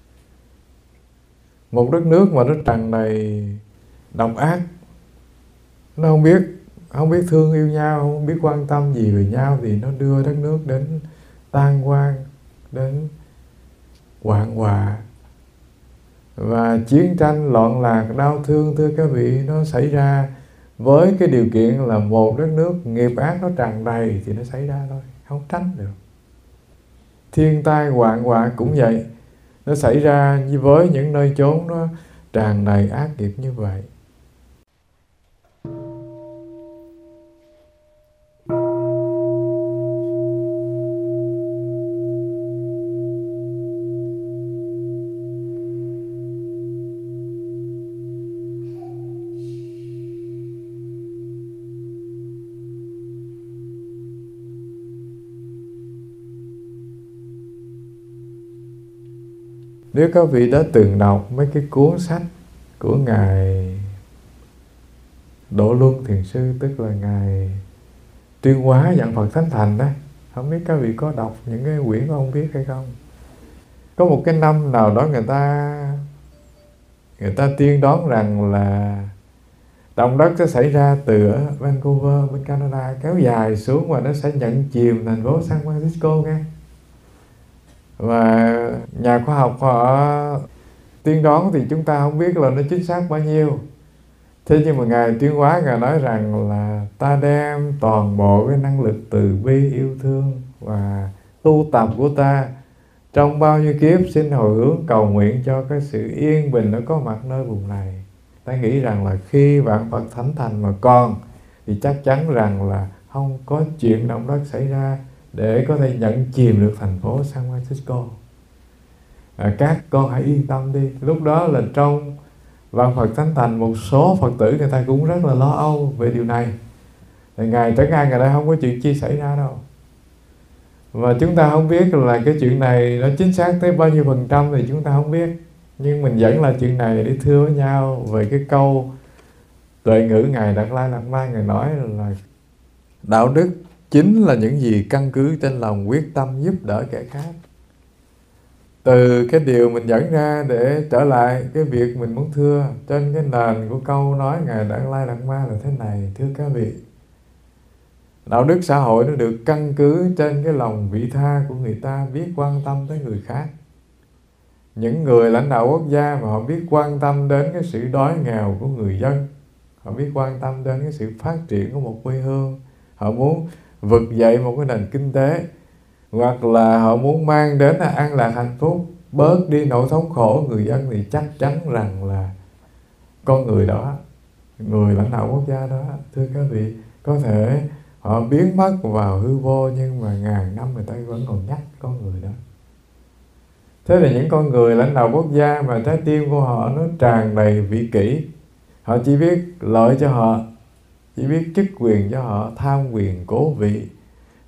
Một đất nước mà nó tràn đầy độc ác, nó không biết thương yêu nhau, không biết quan tâm gì về nhau, thì nó đưa đất nước đến tan hoang, đến hoạn họa. Và chiến tranh, loạn lạc, đau thương, thưa các vị, nó xảy ra với cái điều kiện là một đất nước nghiệp ác nó tràn đầy thì nó xảy ra thôi, không tránh được. Thiên tai hoạn họa cũng vậy, nó xảy ra như với những nơi chốn nó tràn đầy ác nghiệp như vậy. Nếu các vị đã từng đọc mấy cái cuốn sách của Ngài Độ Luân Thiền Sư, tức là Ngài tuyên hóa dạng Phật Thánh Thành đó, không biết các vị có đọc những cái quyển của ông viết hay không? Có một cái năm nào đó người ta tiên đoán rằng là động đất sẽ xảy ra từ ở Vancouver bên Canada kéo dài xuống, và nó sẽ nhận chìm thành phố San Francisco nghe. Và nhà khoa học họ tiên đoán thì chúng ta không biết là nó chính xác bao nhiêu. Thế nhưng mà Ngài tuyên hóa, Ngài nói rằng là ta đem toàn bộ cái năng lực từ bi, yêu thương và tu tập của ta trong bao nhiêu kiếp xin hồi hướng cầu nguyện cho cái sự yên bình nó có mặt nơi vùng này. Ta nghĩ rằng là khi vạn Phật Thánh Thành mà còn thì chắc chắn rằng là không có chuyện động đất xảy ra để có thể nhận chìm được thành phố San Francisco. Các con hãy yên tâm đi. Lúc đó là trong vạn Phật Thánh Thành, một số Phật tử người ta cũng rất là lo âu về điều này. Ngài trấn an, Ngài nói không có chuyện chi xảy ra đâu. Và chúng ta không biết là cái chuyện này nó chính xác tới bao nhiêu % thì chúng ta không biết. Nhưng mình dẫn là chuyện này để thưa với nhau về cái câu tuệ ngữ Ngài Đạt Lai Lạt Ma. Ngài nói là đạo đức chính là những gì căn cứ trên lòng quyết tâm giúp đỡ kẻ khác. Từ cái điều mình dẫn ra để trở lại cái việc mình muốn thưa, trên cái nền của câu nói Ngài Đạt Lai Lạt Ma là thế này, thưa các vị. Đạo đức xã hội nó được căn cứ trên cái lòng vị tha của người ta, biết quan tâm tới người khác. Những người lãnh đạo quốc gia mà họ biết quan tâm đến cái sự đói nghèo của người dân, họ biết quan tâm đến cái sự phát triển của một quê hương, họ muốn vực dậy một cái nền kinh tế, hoặc là họ muốn mang đến an lạc hạnh phúc, bớt đi nỗi thống khổ người dân, thì chắc chắn rằng là con người đó, người lãnh đạo quốc gia đó, thưa các vị, có thể họ biến mất vào hư vô, nhưng mà ngàn năm người ta vẫn còn nhắc con người đó. Thế là những con người lãnh đạo quốc gia mà trái tim của họ nó tràn đầy vị kỷ, họ chỉ biết lợi cho họ, chỉ biết chức quyền cho họ, tham quyền cố vị,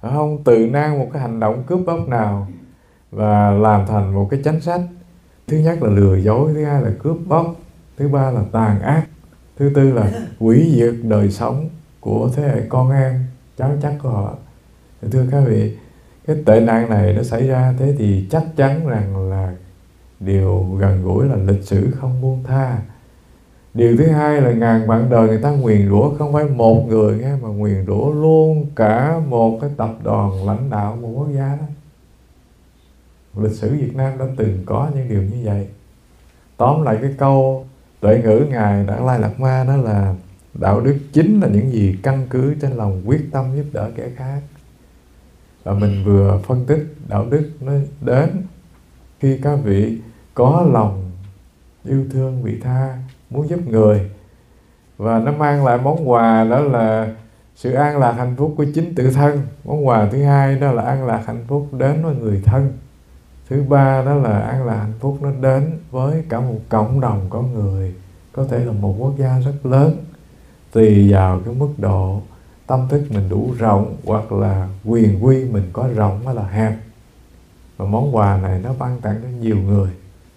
không tự nan một cái hành động cướp bóc nào và làm thành một cái chánh sách. Thứ nhất là lừa dối, thứ hai là cướp bóc, thứ ba là tàn ác, thứ tư là hủy diệt đời sống của thế hệ con em, cháu chắc của họ. Thưa các vị, cái tệ nạn này nó xảy ra, thế thì chắc chắn rằng là điều gần gũi là lịch sử không buông tha. Điều thứ hai là ngàn vạn đời người ta nguyền rủa không phải một người nghe, mà nguyền rủa luôn cả một cái tập đoàn lãnh đạo một quốc gia đó. Lịch sử Việt Nam đã từng có những điều như vậy. Tóm lại cái câu tuệ ngữ Ngài Đạt Lai Lạt Ma đó là đạo đức chính là những gì căn cứ trên lòng quyết tâm giúp đỡ kẻ khác. Và mình vừa phân tích đạo đức nó đến khi các vị có lòng yêu thương vị tha, muốn giúp người, và nó mang lại món quà đó là sự an lạc hạnh phúc của chính tự thân. Món quà thứ hai đó là an lạc hạnh phúc đến với người thân. Thứ ba đó là an lạc hạnh phúc nó đến với cả một cộng đồng con người, có thể là một quốc gia rất lớn, tùy vào cái mức độ tâm thức mình đủ rộng hoặc là quyền quy mình có rộng hay là hẹp. Và món quà này nó ban tặng cho nhiều người.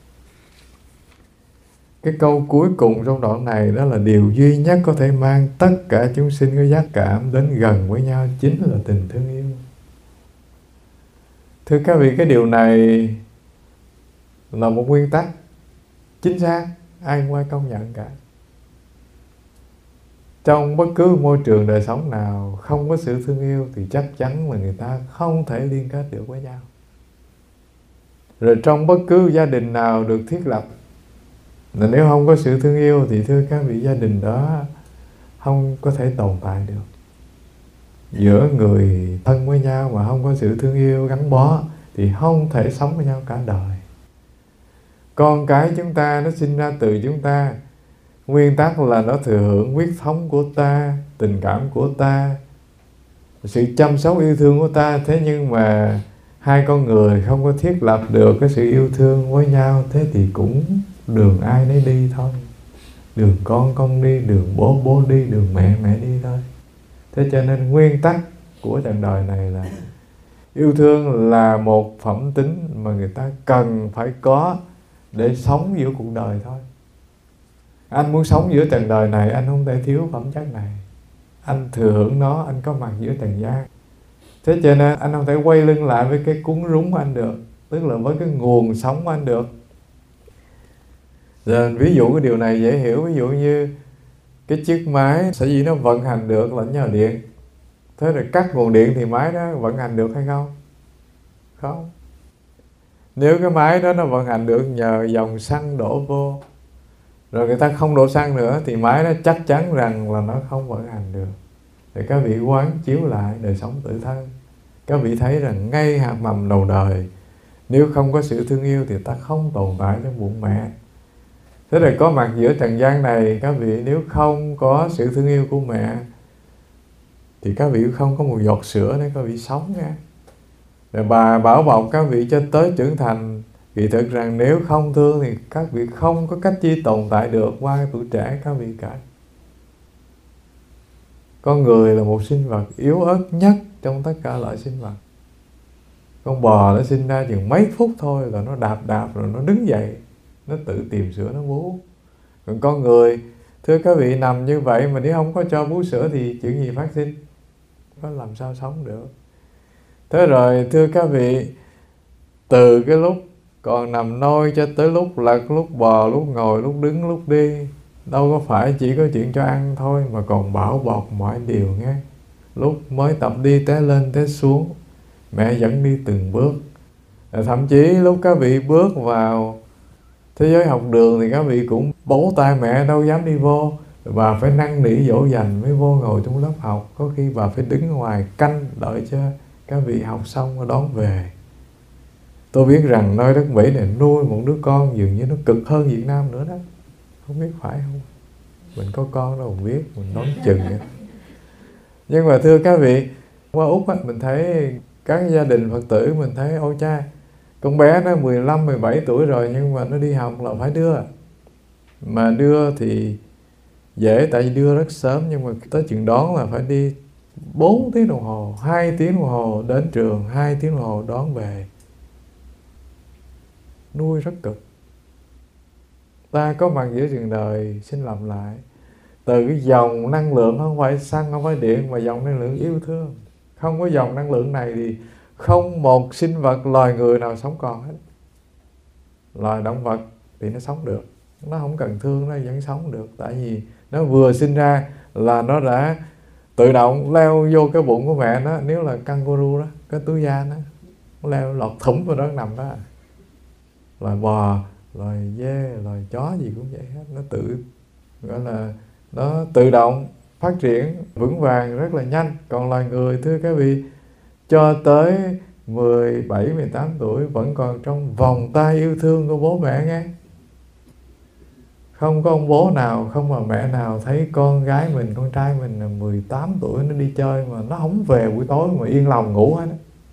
Cái câu cuối cùng trong đoạn này đó là điều duy nhất có thể mang tất cả chúng sinh có giác cảm đến gần với nhau chính là tình thương yêu. Thưa các vị, cái điều này là một nguyên tắc chính xác, ai không ai công nhận cả. Trong bất cứ môi trường đời sống nào không có sự thương yêu thì chắc chắn là người ta không thể liên kết được với nhau. Rồi trong bất cứ gia đình nào được thiết lập, là nếu không có sự thương yêu thì thưa các vị, gia đình đó không có thể tồn tại được. Giữa người thân với nhau mà không có sự thương yêu gắn bó thì không thể sống với nhau cả đời. Con cái chúng ta nó sinh ra từ chúng ta, nguyên tắc là nó thừa hưởng huyết thống của ta, tình cảm của ta, sự chăm sóc yêu thương của ta. Thế nhưng mà hai con người không có thiết lập được cái sự yêu thương với nhau, thế thì cũng đường ai nấy đi thôi. Đường con đi, đường bố đi, đường mẹ đi thôi. Thế cho nên nguyên tắc của trần đời này là yêu thương là một phẩm tính mà người ta cần phải có để sống giữa cuộc đời thôi. Anh muốn sống giữa trần đời này, anh không thể thiếu phẩm chất này. Anh thừa hưởng nó, anh có mặt giữa trần gian. Thế cho nên anh không thể quay lưng lại với cái cuốn rúng của anh được, tức là với cái nguồn sống của anh được. Rồi ví dụ cái điều này dễ hiểu, ví dụ như cái chiếc máy sở dĩ nó vận hành được là nhờ điện. Thế rồi cắt nguồn điện thì máy đó vận hành được hay không? Không. Nếu cái máy đó nó vận hành được nhờ dòng xăng đổ vô, rồi người ta không đổ xăng nữa thì máy đó chắc chắn rằng là nó không vận hành được. Thì các vị quán chiếu lại đời sống tự thân, các vị thấy rằng ngay hạt mầm đầu đời, nếu không có sự thương yêu thì ta không tồn tại trong bụng mẹ. Thế rồi có mặt giữa trần gian này, các vị nếu không có sự thương yêu của mẹ thì các vị không có một giọt sữa để các vị sống nha. Rồi bà bảo bọc các vị cho tới trưởng thành. Kỳ thực rằng nếu không thương thì các vị không có cách chi tồn tại được qua cái tuổi trẻ các vị cả. Con người là một sinh vật yếu ớt nhất trong tất cả loại sinh vật. Con bò nó sinh ra chừng mấy phút thôi là nó đạp rồi nó đứng dậy, nó tự tìm sữa nó bú. Còn con người, thưa các vị, nằm như vậy mà nếu không có cho bú sữa thì chuyện gì phát sinh? Có làm sao sống được? Thế rồi thưa các vị, từ cái lúc còn nằm nôi cho tới lúc lật, lúc bò, lúc ngồi, lúc đứng, lúc đi, đâu có phải chỉ có chuyện cho ăn thôi mà còn bảo bọc mọi điều nghe. Lúc mới tập đi té lên té xuống, mẹ dẫn đi từng bước. Thậm chí lúc các vị bước vào thế giới học đường thì các vị cũng bấu tay mẹ, đâu dám đi vô. Bà phải năn nỉ dỗ dành mới vô ngồi trong lớp học. Có khi bà phải đứng ngoài canh đợi cho các vị học xong rồi đón về. Tôi biết rằng nơi đất Mỹ này nuôi một đứa con dường như nó cực hơn Việt Nam nữa đó. Không biết phải không? Mình có con đâu không biết, mình đoán chừng vậy. Nhưng mà thưa các vị, qua Úc á, mình thấy các gia đình Phật tử, mình thấy ôi cha, con bé nó 15, 17 tuổi rồi nhưng mà nó đi học là phải đưa. Mà đưa thì dễ tại vì đưa rất sớm, nhưng mà tới chừng đón là phải đi 4 tiếng đồng hồ, 2 tiếng đồng hồ đến trường, 2 tiếng đồng hồ đón về. Nuôi rất cực. Ta có mặt giữa trường đời xin làm lại từ cái dòng năng lượng, không phải xăng, không phải điện, mà dòng năng lượng yêu thương. Không có dòng năng lượng này thì không một sinh vật loài người nào sống còn hết. Loài động vật thì nó sống được, nó không cần thương nó vẫn sống được, tại vì nó vừa sinh ra là nó đã tự động leo vô cái bụng của mẹ nó. Nếu là kangaroo đó, cái túi da nó leo lọt thủng vào đó nằm đó. Loài bò, loài dê, loài chó gì cũng vậy hết, nó tự gọi là nó tự động phát triển vững vàng rất là nhanh. Còn loài người, thưa các vị, cho tới 17, 18 tuổi vẫn còn trong vòng tay yêu thương của bố mẹ nghe. Không có ông bố nào, không mà mẹ nào thấy con gái mình, con trai mình là 18 tuổi nó đi chơi mà nó không về buổi tối mà yên lòng ngủ hết.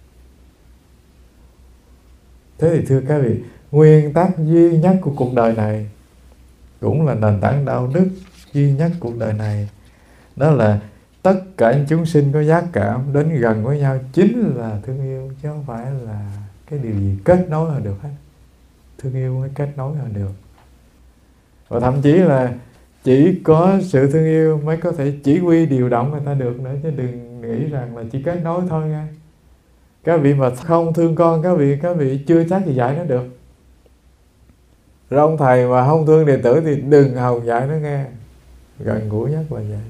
Thế thì thưa các vị, nguyên tắc duy nhất của cuộc đời này, cũng là nền tảng đạo đức duy nhất cuộc đời này, đó là tất cả những chúng sinh có giác cảm đến gần với nhau chính là thương yêu, chứ không phải là cái điều gì kết nối họ được hết. Thương yêu mới kết nối họ được. Và thậm chí là chỉ có sự thương yêu mới có thể chỉ huy điều động người ta được nữa, chứ đừng nghĩ rằng là chỉ kết nối thôi nha. Các vị mà không thương con các vị chưa chắc gì dạy nó được. Rồi ông thầy mà không thương đệ tử thì đừng hòng dạy nó nghe. Gần gũi nhất là vậy.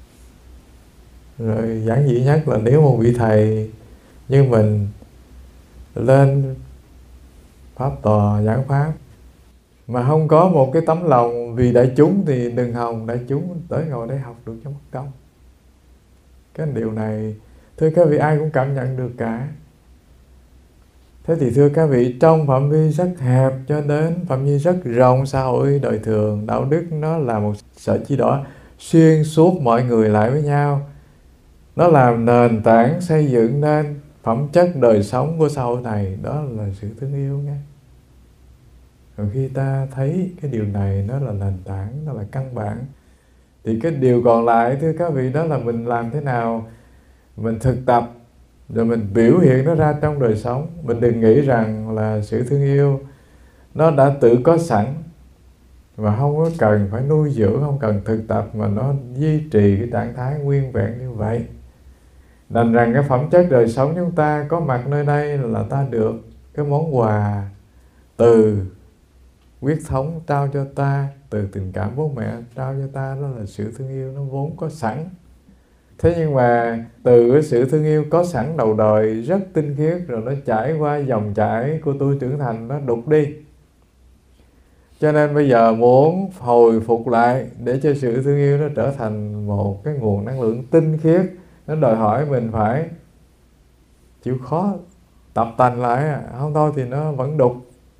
Rồi giản dị nhất là nếu một vị thầy như mình lên pháp tòa giảng pháp mà không có một cái tấm lòng vì đại chúng thì đừng hòng đại chúng tới ngồi đây học được cho mất công. Cái điều này thưa các vị ai cũng cảm nhận được cả. Thế thì thưa các vị, trong phạm vi rất hẹp cho đến phạm vi rất rộng xã hội đời thường, đạo đức nó là một sợi chỉ đỏ xuyên suốt mọi người lại với nhau. Nó làm nền tảng xây dựng nên phẩm chất đời sống của xã hội này, đó là sự thương yêu nha. Rồi khi ta thấy cái điều này nó là nền tảng, nó là căn bản, thì cái điều còn lại thưa các vị, đó là mình làm thế nào mình thực tập rồi mình biểu hiện nó ra trong đời sống. Mình đừng nghĩ rằng là sự thương yêu nó đã tự có sẵn và không có cần phải nuôi dưỡng, không cần thực tập, mà nó duy trì cái trạng thái nguyên vẹn như vậy. Đành rằng cái phẩm chất đời sống chúng ta có mặt nơi đây là ta được cái món quà từ huyết thống trao cho ta, từ tình cảm bố mẹ trao cho ta, đó là sự thương yêu nó vốn có sẵn. Thế nhưng mà từ cái sự thương yêu có sẵn đầu đời rất tinh khiết, rồi nó chảy qua dòng chảy của tôi trưởng thành, nó đục đi. Cho nên bây giờ muốn hồi phục lại để cho sự thương yêu nó trở thành một cái nguồn năng lượng tinh khiết, nó đòi hỏi mình phải chịu khó tập tành lại, không thôi thì nó vẫn đục.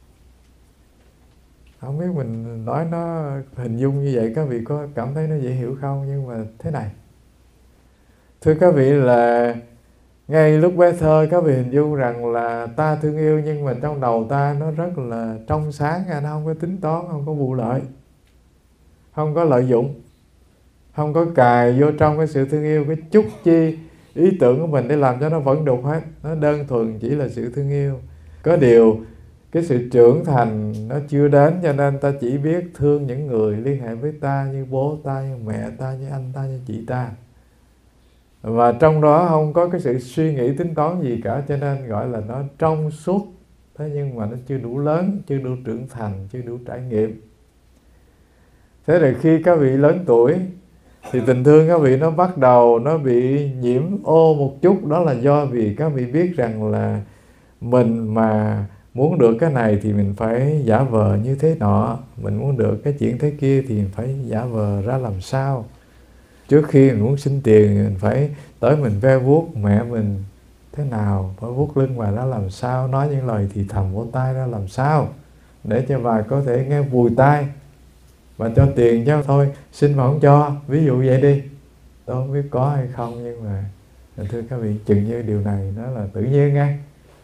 Không biết mình nói nó hình dung như vậy các vị có cảm thấy nó dễ hiểu không? Nhưng mà thế này, thưa các vị, là ngay lúc bé thơ các vị hình dung rằng là ta thương yêu, nhưng mà trong đầu ta nó rất là trong sáng, nó không có tính toán, không có vụ lợi, không có lợi dụng, không có cài vô trong cái sự thương yêu cái chút chi ý tưởng của mình để làm cho nó vẫn đục hết. Nó đơn thuần chỉ là sự thương yêu. Có điều cái sự trưởng thành nó chưa đến, cho nên ta chỉ biết thương những người liên hệ với ta, như bố ta, như mẹ ta, như anh ta, như chị ta. Và trong đó không có cái sự suy nghĩ tính toán gì cả, cho nên gọi là nó trong suốt. Thế nhưng mà nó chưa đủ lớn, chưa đủ trưởng thành, chưa đủ trải nghiệm. Thế là khi các vị lớn tuổi thì tình thương các vị nó bắt đầu nó bị nhiễm ô một chút. Đó là do vì các vị biết rằng là mình mà muốn được cái này thì mình phải giả vờ như thế nọ, mình muốn được cái chuyện thế kia thì mình phải giả vờ ra làm sao. Trước khi mình muốn xin tiền mình phải tới mình ve vuốt mẹ mình thế nào, phải vuốt lưng bà ra làm sao, nói những lời thì thầm vỗ tai ra làm sao để cho bà có thể nghe vùi tai. Bà cho tiền cho thôi, xin mà không cho, ví dụ vậy đi. Tôi không biết có hay không, nhưng mà thưa các vị, chừng như điều này nó là tự nhiên nghe.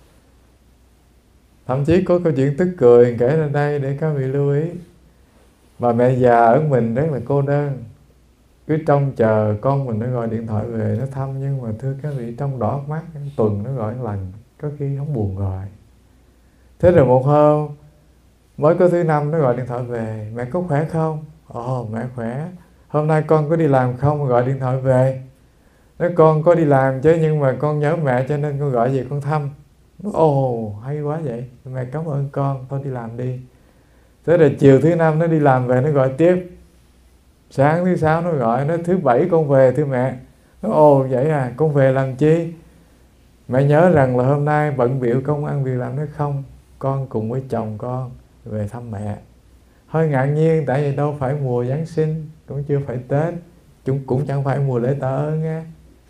Thậm chí có câu chuyện tức cười kể lên đây để các vị lưu ý. Bà mẹ già ở mình rất là cô đơn. cứ trông chờ con mình nó gọi điện thoại về nó thăm, nhưng mà thưa các vị, trong đỏ mắt tuần nó gọi một lần, có khi không buồn gọi. Thế rồi một hôm mới có thứ năm nó gọi điện thoại về: mẹ có khỏe không? Ồ, mẹ khỏe. Hôm nay con có đi làm không? Gọi điện thoại về. Nói con có đi làm chứ, nhưng mà con nhớ mẹ cho nên con gọi về con thăm. Ồ, hay quá vậy, mẹ cảm ơn con, thôi đi làm đi. Thế rồi chiều thứ năm nó đi làm về nó gọi tiếp. Sáng thứ sáu nó gọi, nó thứ bảy con về thưa mẹ. Nó ồ vậy à, con về làm chi? Mẹ nhớ rằng là hôm nay bận bịu công ăn việc làm. Nói không, con cùng với chồng con về thăm mẹ. Hơi ngạc nhiên, tại vì đâu phải mùa Giáng sinh, cũng chưa phải Tết, cũng chẳng phải mùa lễ tạ ơn nghe.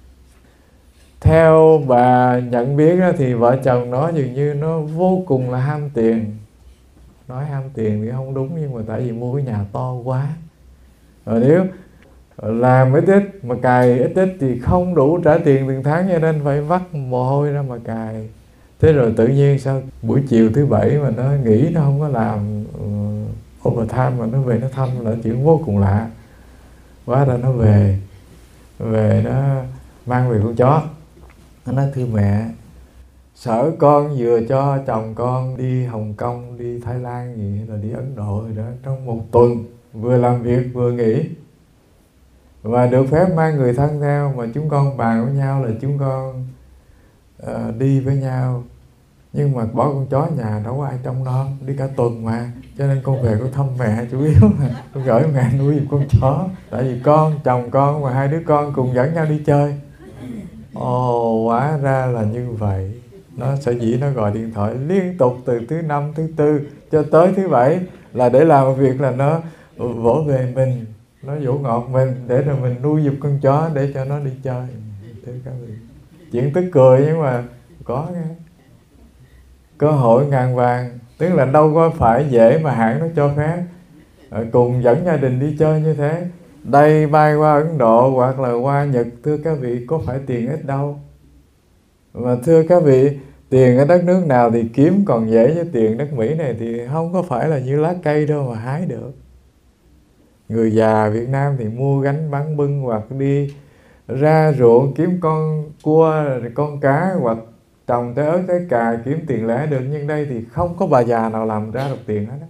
Theo bà nhận biết đó, thì vợ chồng nó dường như nó vô cùng là ham tiền. Nói ham tiền thì không đúng, nhưng mà tại vì mua cái nhà to quá. Rồi nếu làm ít ít mà cài ít ít thì không đủ trả tiền từng tháng, cho nên phải vắt mồ hôi ra mà cài. Thế rồi tự nhiên sao buổi chiều thứ bảy mà nó nghỉ, nó không có làm overtime mà nó về nó thăm, là chuyện vô cùng lạ. Hóa ra nó về nó mang về con chó. Nó nói thưa mẹ, sợ con vừa cho chồng con đi Hồng Kông, đi Thái Lan gì, là đi Ấn Độ rồi đó, trong một tuần vừa làm việc vừa nghỉ, và được phép mang người thân theo, mà chúng con bàn với nhau là chúng con đi với nhau, nhưng mà bỏ con chó nhà đâu có ai trông nom, đi cả tuần mà, cho nên con về con thăm mẹ chủ yếu là con gửi mẹ nuôi giùm con chó, tại vì con, chồng con và hai đứa con cùng dẫn nhau đi chơi. Ồ, hóa ra là như vậy. Nó sở dĩ nó gọi điện thoại liên tục từ thứ năm, thứ tư cho tới thứ bảy là để làm một việc là nó vỗ về mình, nó dỗ ngọt mình, để rồi mình nuôi giùm con chó để cho nó đi chơi. Thế các vị, chuyện tức cười nhưng mà có nghe. Cơ hội ngàn vàng, tức là đâu có phải dễ mà hãng nó cho phép cùng dẫn gia đình đi chơi như thế. Đây bay qua Ấn Độ hoặc là qua Nhật, thưa các vị, có phải tiền ít đâu. Mà thưa các vị, tiền ở đất nước nào thì kiếm còn dễ, với tiền đất Mỹ này thì không có phải là như lá cây đâu mà hái được. Người già Việt Nam thì mua gánh bán bưng, hoặc đi ra ruộng kiếm con cua, con cá, hoặc trồng trái ớt trái cà kiếm tiền lẻ được. Nhưng đây thì không có bà già nào làm ra được tiền hết đó.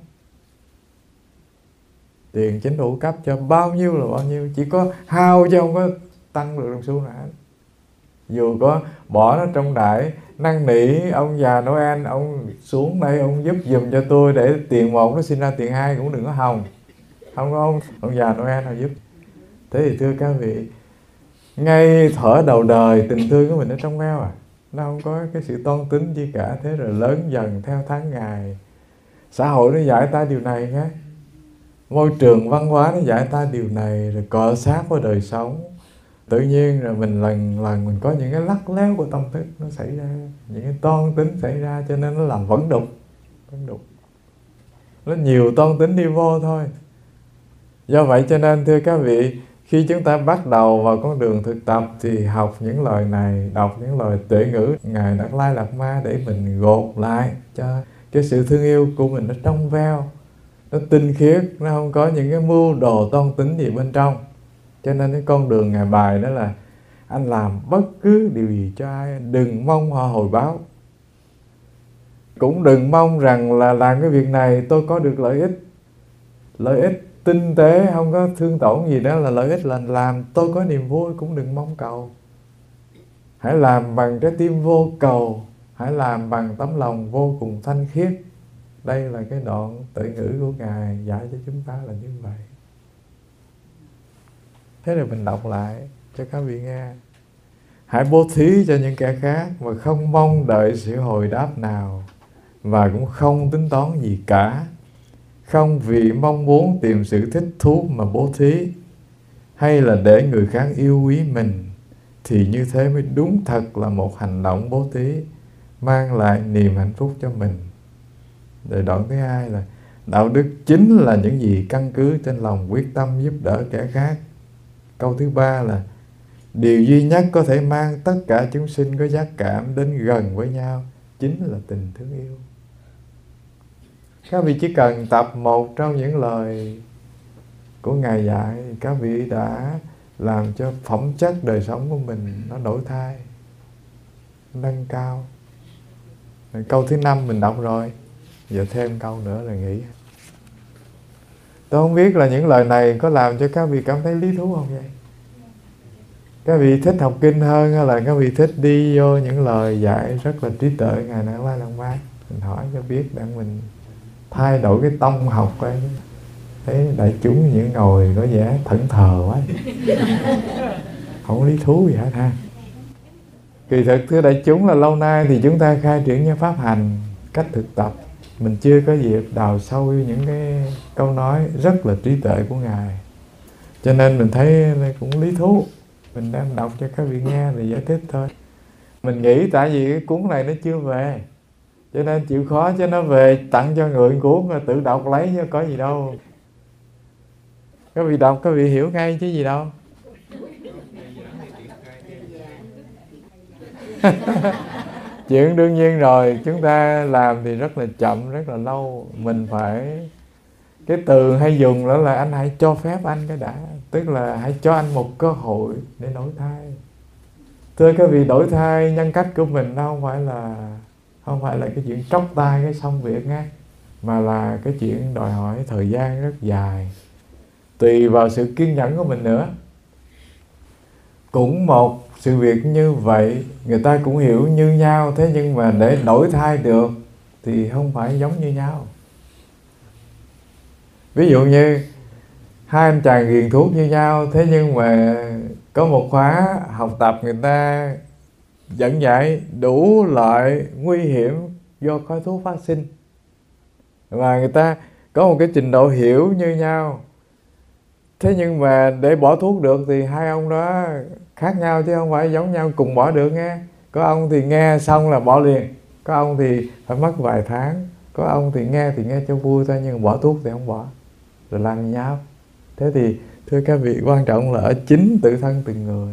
Tiền chính phủ cấp cho bao nhiêu là bao nhiêu, chỉ có hao chứ không có tăng được đồng xu nào hết. Dù có bỏ nó trong đải năn nỉ ông già Noel, ông xuống đây ông giúp giùm cho tôi để tiền một nó sinh ra tiền hai, cũng đừng có hòng. Không có ông già Noel nào giúp. Thế thì thưa các vị, ngay thở đầu đời tình thương của mình nó trong veo à, nó không có cái sự toan tính gì cả. Thế rồi lớn dần theo tháng ngày, xã hội nó dạy ta điều này nhé, môi trường văn hóa nó dạy ta điều này, rồi cọ sát với đời sống, tự nhiên rồi mình lần mình có những cái lắt léo của tâm thức nó xảy ra, những cái toan tính xảy ra, cho nên nó làm vẫn đục. Nó nhiều toan tính đi vô thôi. Do vậy cho nên thưa các vị, khi chúng ta bắt đầu vào con đường thực tập thì học những lời này, đọc những lời tuệ ngữ Ngài Đạt Lai Lạt Ma, để mình gột lại cho cái sự thương yêu của mình nó trong veo, nó tinh khiết, nó không có những cái mưu đồ toan tính gì bên trong. Cho nên cái con đường Ngài bài đó là anh làm bất cứ điều gì cho ai, đừng mong họ hồi báo. Cũng đừng mong rằng là làm cái việc này tôi có được lợi ích. Lợi ích tinh tế, không có thương tổn gì, đó là lợi ích, là làm tôi có niềm vui, cũng đừng mong cầu. Hãy làm bằng trái tim vô cầu, hãy làm bằng tấm lòng vô cùng thanh khiết. Đây là cái đoạn tuệ ngữ của Ngài dạy cho chúng ta là như vậy. Thế rồi mình đọc lại cho các vị nghe. Hãy bố thí cho những kẻ khác mà không mong đợi sự hồi đáp nào, và cũng không tính toán gì cả. Không vì mong muốn tìm sự thích thú mà bố thí, hay là để người khác yêu quý mình, thì như thế mới đúng thật là một hành động bố thí, mang lại niềm hạnh phúc cho mình. Rồi đoạn thứ hai là đạo đức chính là những gì căn cứ trên lòng quyết tâm giúp đỡ kẻ khác. Câu thứ ba là điều duy nhất có thể mang tất cả chúng sinh có giác cảm đến gần với nhau chính là tình thương yêu. Các vị chỉ cần tập một trong những lời của Ngài dạy, các vị đã làm cho phẩm chất đời sống của mình nó đổi thay, nâng cao. Câu thứ 5 mình đọc rồi, giờ thêm câu nữa là nghỉ. Tôi không biết là những lời này có làm cho các vị cảm thấy lý thú không vậy? Các vị thích học kinh hơn hay là các vị thích đi vô những lời dạy rất là trí tuệ Ngài Nang Lai Lăng Bác? Mình hỏi cho biết để mình thay đổi cái tông học coi. Thấy đại chúng những ngồi có vẻ thẫn thờ quá, không có lý thú gì hết ha. Kỳ thực thưa đại chúng là lâu nay thì chúng ta khai triển những pháp hành cách thực tập, mình chưa có dịp đào sâu những cái câu nói rất là trí tuệ của Ngài, cho nên mình thấy cũng lý thú. Mình đang đọc cho các vị nghe để giải thích thôi. Mình nghĩ tại vì cái cuốn này nó chưa về, cho nên chịu khó cho nó về tặng cho người cuốn rồi tự đọc lấy chứ có gì đâu. Các vị đọc các vị hiểu ngay chứ gì đâu. Chuyện đương nhiên rồi, chúng ta làm thì rất là chậm, rất là lâu. Mình phải, cái từ hay dùng đó là anh hãy cho phép anh cái đã. Tức là hãy cho anh một cơ hội để đổi thay. Thưa các vị, đổi thay nhân cách của mình nó không phải là cái chuyện tróc tay cái xong việc nghe, mà là cái chuyện đòi hỏi thời gian rất dài, tùy vào sự kiên nhẫn của mình nữa. Cũng một sự việc như vậy, người ta cũng hiểu như nhau, thế nhưng mà để đổi thay được thì không phải giống như nhau. Ví dụ như hai anh chàng nghiện thuốc như nhau, thế nhưng mà có một khóa học tập người ta dẫn dạy đủ loại nguy hiểm do khói thuốc phát sinh, và người ta có một cái trình độ hiểu như nhau. Thế nhưng mà để bỏ thuốc được thì hai ông đó khác nhau chứ không phải giống nhau cùng bỏ được nghe. Có ông thì nghe xong là bỏ liền, có ông thì phải mất vài tháng, có ông thì nghe cho vui thôi nhưng bỏ thuốc thì không bỏ, rồi làm gì nhau. Thế thì thưa các vị, quan trọng là ở chính tự thân từng người.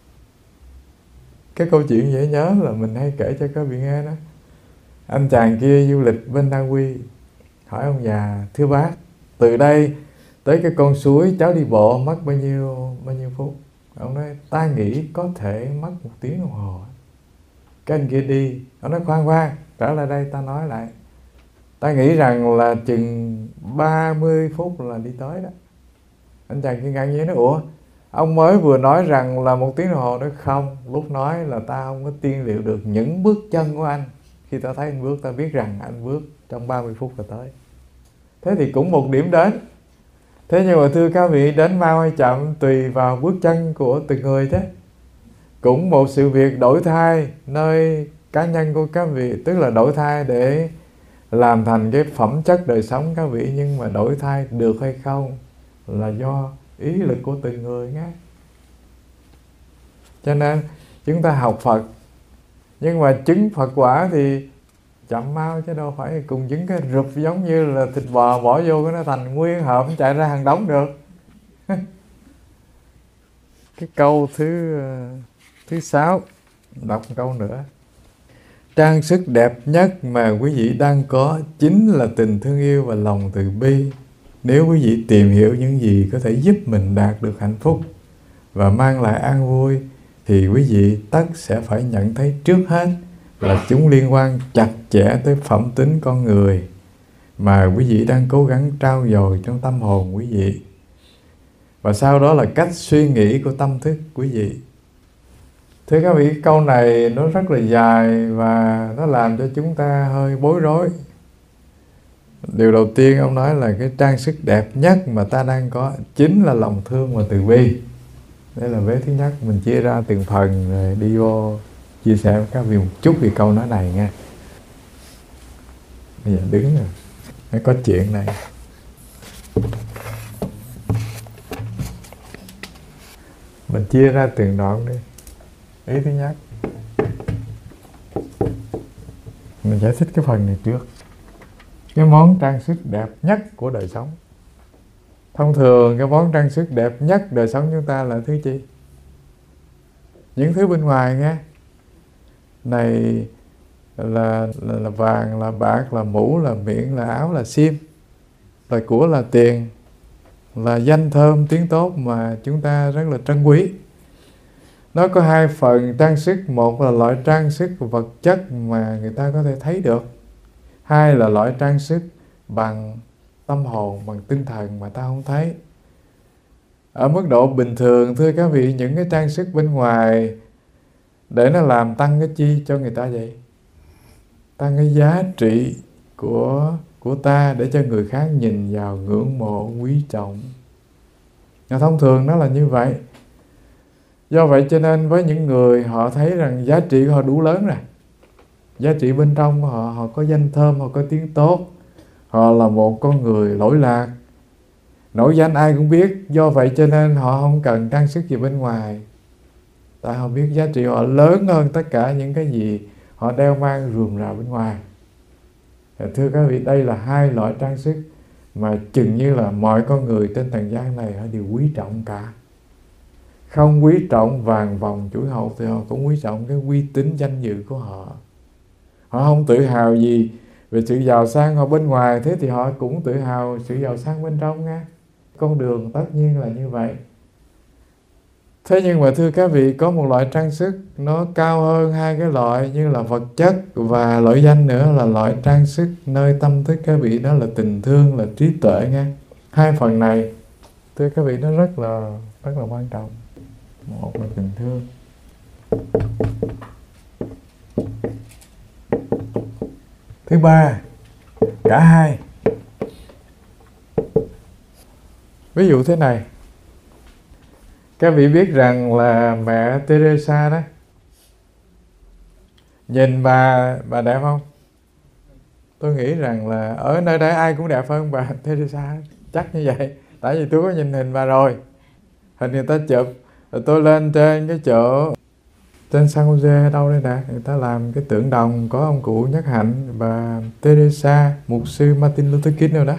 Cái câu chuyện dễ nhớ là mình hay kể cho các vị nghe đó. Anh chàng kia du lịch bên Na Uy, hỏi ông già: thưa bác, từ đây tới cái con suối cháu đi bộ mất bao nhiêu phút? Ông nói: ta nghĩ có thể mất 1 tiếng đồng hồ. Cái anh kia đi, ông nói: khoan, trở lại đây ta nói lại. Ta nghĩ rằng là chừng 30 phút là đi tới đó. Anh chàng kia ngạc nhiên nói: ủa, ông mới vừa nói rằng là 1 tiếng đồng hồ. Nói: không, lúc nói là ta không có tiên liệu được những bước chân của anh. Khi ta thấy anh bước, ta biết rằng anh bước trong 30 phút là tới. Thế thì cũng một điểm đến. Thế nhưng mà thưa các vị, đến mau hay chậm tùy vào bước chân của từng người chứ. Cũng một sự việc đổi thay nơi cá nhân của các vị, tức là đổi thay để làm thành cái phẩm chất đời sống các vị, nhưng mà đổi thay được hay không là do ý lực của từng người nhé. Cho nên chúng ta học Phật, nhưng mà chứng Phật quả thì chậm mau chứ đâu phải cùng chứng cái rụp giống như là thịt bò bỏ vô cái nó thành nguyên hộp chạy ra hàng đống được. Cái câu thứ 6, đọc một câu nữa. Trang sức đẹp nhất mà quý vị đang có chính là tình thương yêu và lòng từ bi. Nếu quý vị tìm hiểu những gì có thể giúp mình đạt được hạnh phúc và mang lại an vui, thì quý vị tất sẽ phải nhận thấy trước hết là chúng liên quan chặt chẽ tới phẩm tính con người mà quý vị đang cố gắng trau dồi trong tâm hồn quý vị. Và sau đó là cách suy nghĩ của tâm thức quý vị. Thưa các vị, câu này nó rất là dài và nó làm cho chúng ta hơi bối rối. Điều đầu tiên ông nói là cái trang sức đẹp nhất mà ta đang có chính là lòng thương và từ bi. Đây là vế thứ nhất, mình chia ra từng phần rồi đi vô chia sẻ với các vị một chút về câu nói này nha. Bây giờ đứng rồi, nó có chuyện này. Mình chia ra từng đoạn đi. Ý thứ nhất, mình giải thích cái phần này trước. Cái món trang sức đẹp nhất của đời sống. Thông thường cái món trang sức đẹp nhất đời sống chúng ta là thứ gì? Những thứ bên ngoài nghe. Này là vàng, là bạc, là mũ, là miệng, là áo, là xiêm, là của, là tiền. là danh thơm tiếng tốt mà chúng ta rất là trân quý. Nó có hai phần trang sức, một là loại trang sức vật chất mà người ta có thể thấy được, hai là loại trang sức bằng tâm hồn, bằng tinh thần mà ta không thấy. Ở mức độ bình thường, thưa các vị, những cái trang sức bên ngoài để nó làm tăng cái chi cho người ta vậy? Tăng cái giá trị của ta để cho người khác nhìn vào ngưỡng mộ, quý trọng. Thông thường nó là như vậy. Do vậy cho nên với những người họ thấy rằng giá trị của họ đủ lớn rồi, giá trị bên trong của họ, họ có danh thơm, họ có tiếng tốt, họ là một con người lỗi lạc, nổi danh ai cũng biết. Do vậy cho nên họ không cần trang sức gì bên ngoài, tại họ biết giá trị họ lớn hơn tất cả những cái gì họ đeo mang rườm rà bên ngoài. Thưa các vị, đây là hai loại trang sức mà chừng như là mọi con người trên trần gian này họ đều quý trọng cả. Không quý trọng vàng vòng chuỗi hột thì họ cũng quý trọng cái uy tín danh dự của họ. Họ không tự hào gì về sự giàu sang họ bên ngoài, thế thì họ cũng tự hào sự giàu sang bên trong nha. Con đường tất nhiên là như vậy. Thế nhưng mà thưa các vị, có một loại trang sức nó cao hơn hai cái loại như là vật chất và lợi danh nữa, là loại trang sức nơi tâm thức các vị, đó là tình thương, là trí tuệ nha. Hai phần này thưa các vị nó rất là quan trọng. Một là tình thương, thứ ba cả hai. Ví dụ thế này, các vị biết rằng là mẹ Teresa đó, nhìn bà đẹp không? Tôi nghĩ rằng là ở nơi đây ai cũng đẹp hơn bà Teresa, chắc như vậy. Tại vì tôi có nhìn hình bà rồi, hình người ta chụp, rồi tôi lên trên cái chỗ trên San Jose đâu đây nè, người ta làm cái tượng đồng có ông cụ Nhất Hạnh, bà Teresa, mục sư Martin Luther King đâu đó.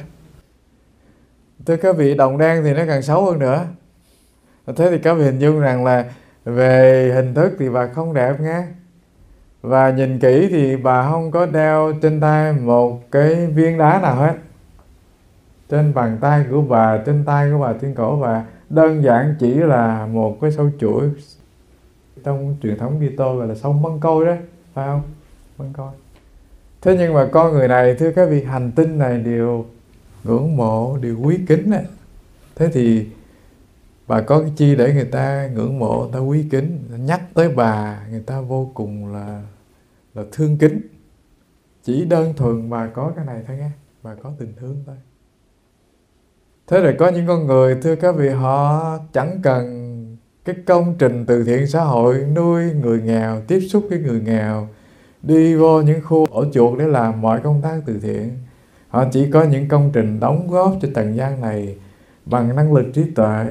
Thưa các vị, đồng đen thì nó càng xấu hơn nữa. Thế thì các vị hình dung rằng là về hình thức thì bà không đẹp nghe. Và nhìn kỹ thì bà không có đeo trên tay một cái viên đá nào hết. Trên bàn tay của bà, trên tay của bà, trên cổ bà, đơn giản chỉ là một cái sâu chuỗi. Trong truyền thống Kitô gọi là sâu mân côi đó, phải không? Mân côi. Thế nhưng mà con người này, thưa các vị, hành tinh này đều ngưỡng mộ, đều quý kính ấy. Thế thì bà có cái chi để người ta ngưỡng mộ, người ta quý kính, nhắc tới bà, người ta vô cùng là thương kính. Chỉ đơn thuần bà có cái này thôi nghe, bà có tình thương thôi. Thế rồi có những con người, thưa các vị, họ chẳng cần cái công trình từ thiện xã hội, nuôi người nghèo, tiếp xúc với người nghèo, đi vô những khu ổ chuột để làm mọi công tác từ thiện. Họ chỉ có những công trình đóng góp cho trần gian này bằng năng lực trí tuệ.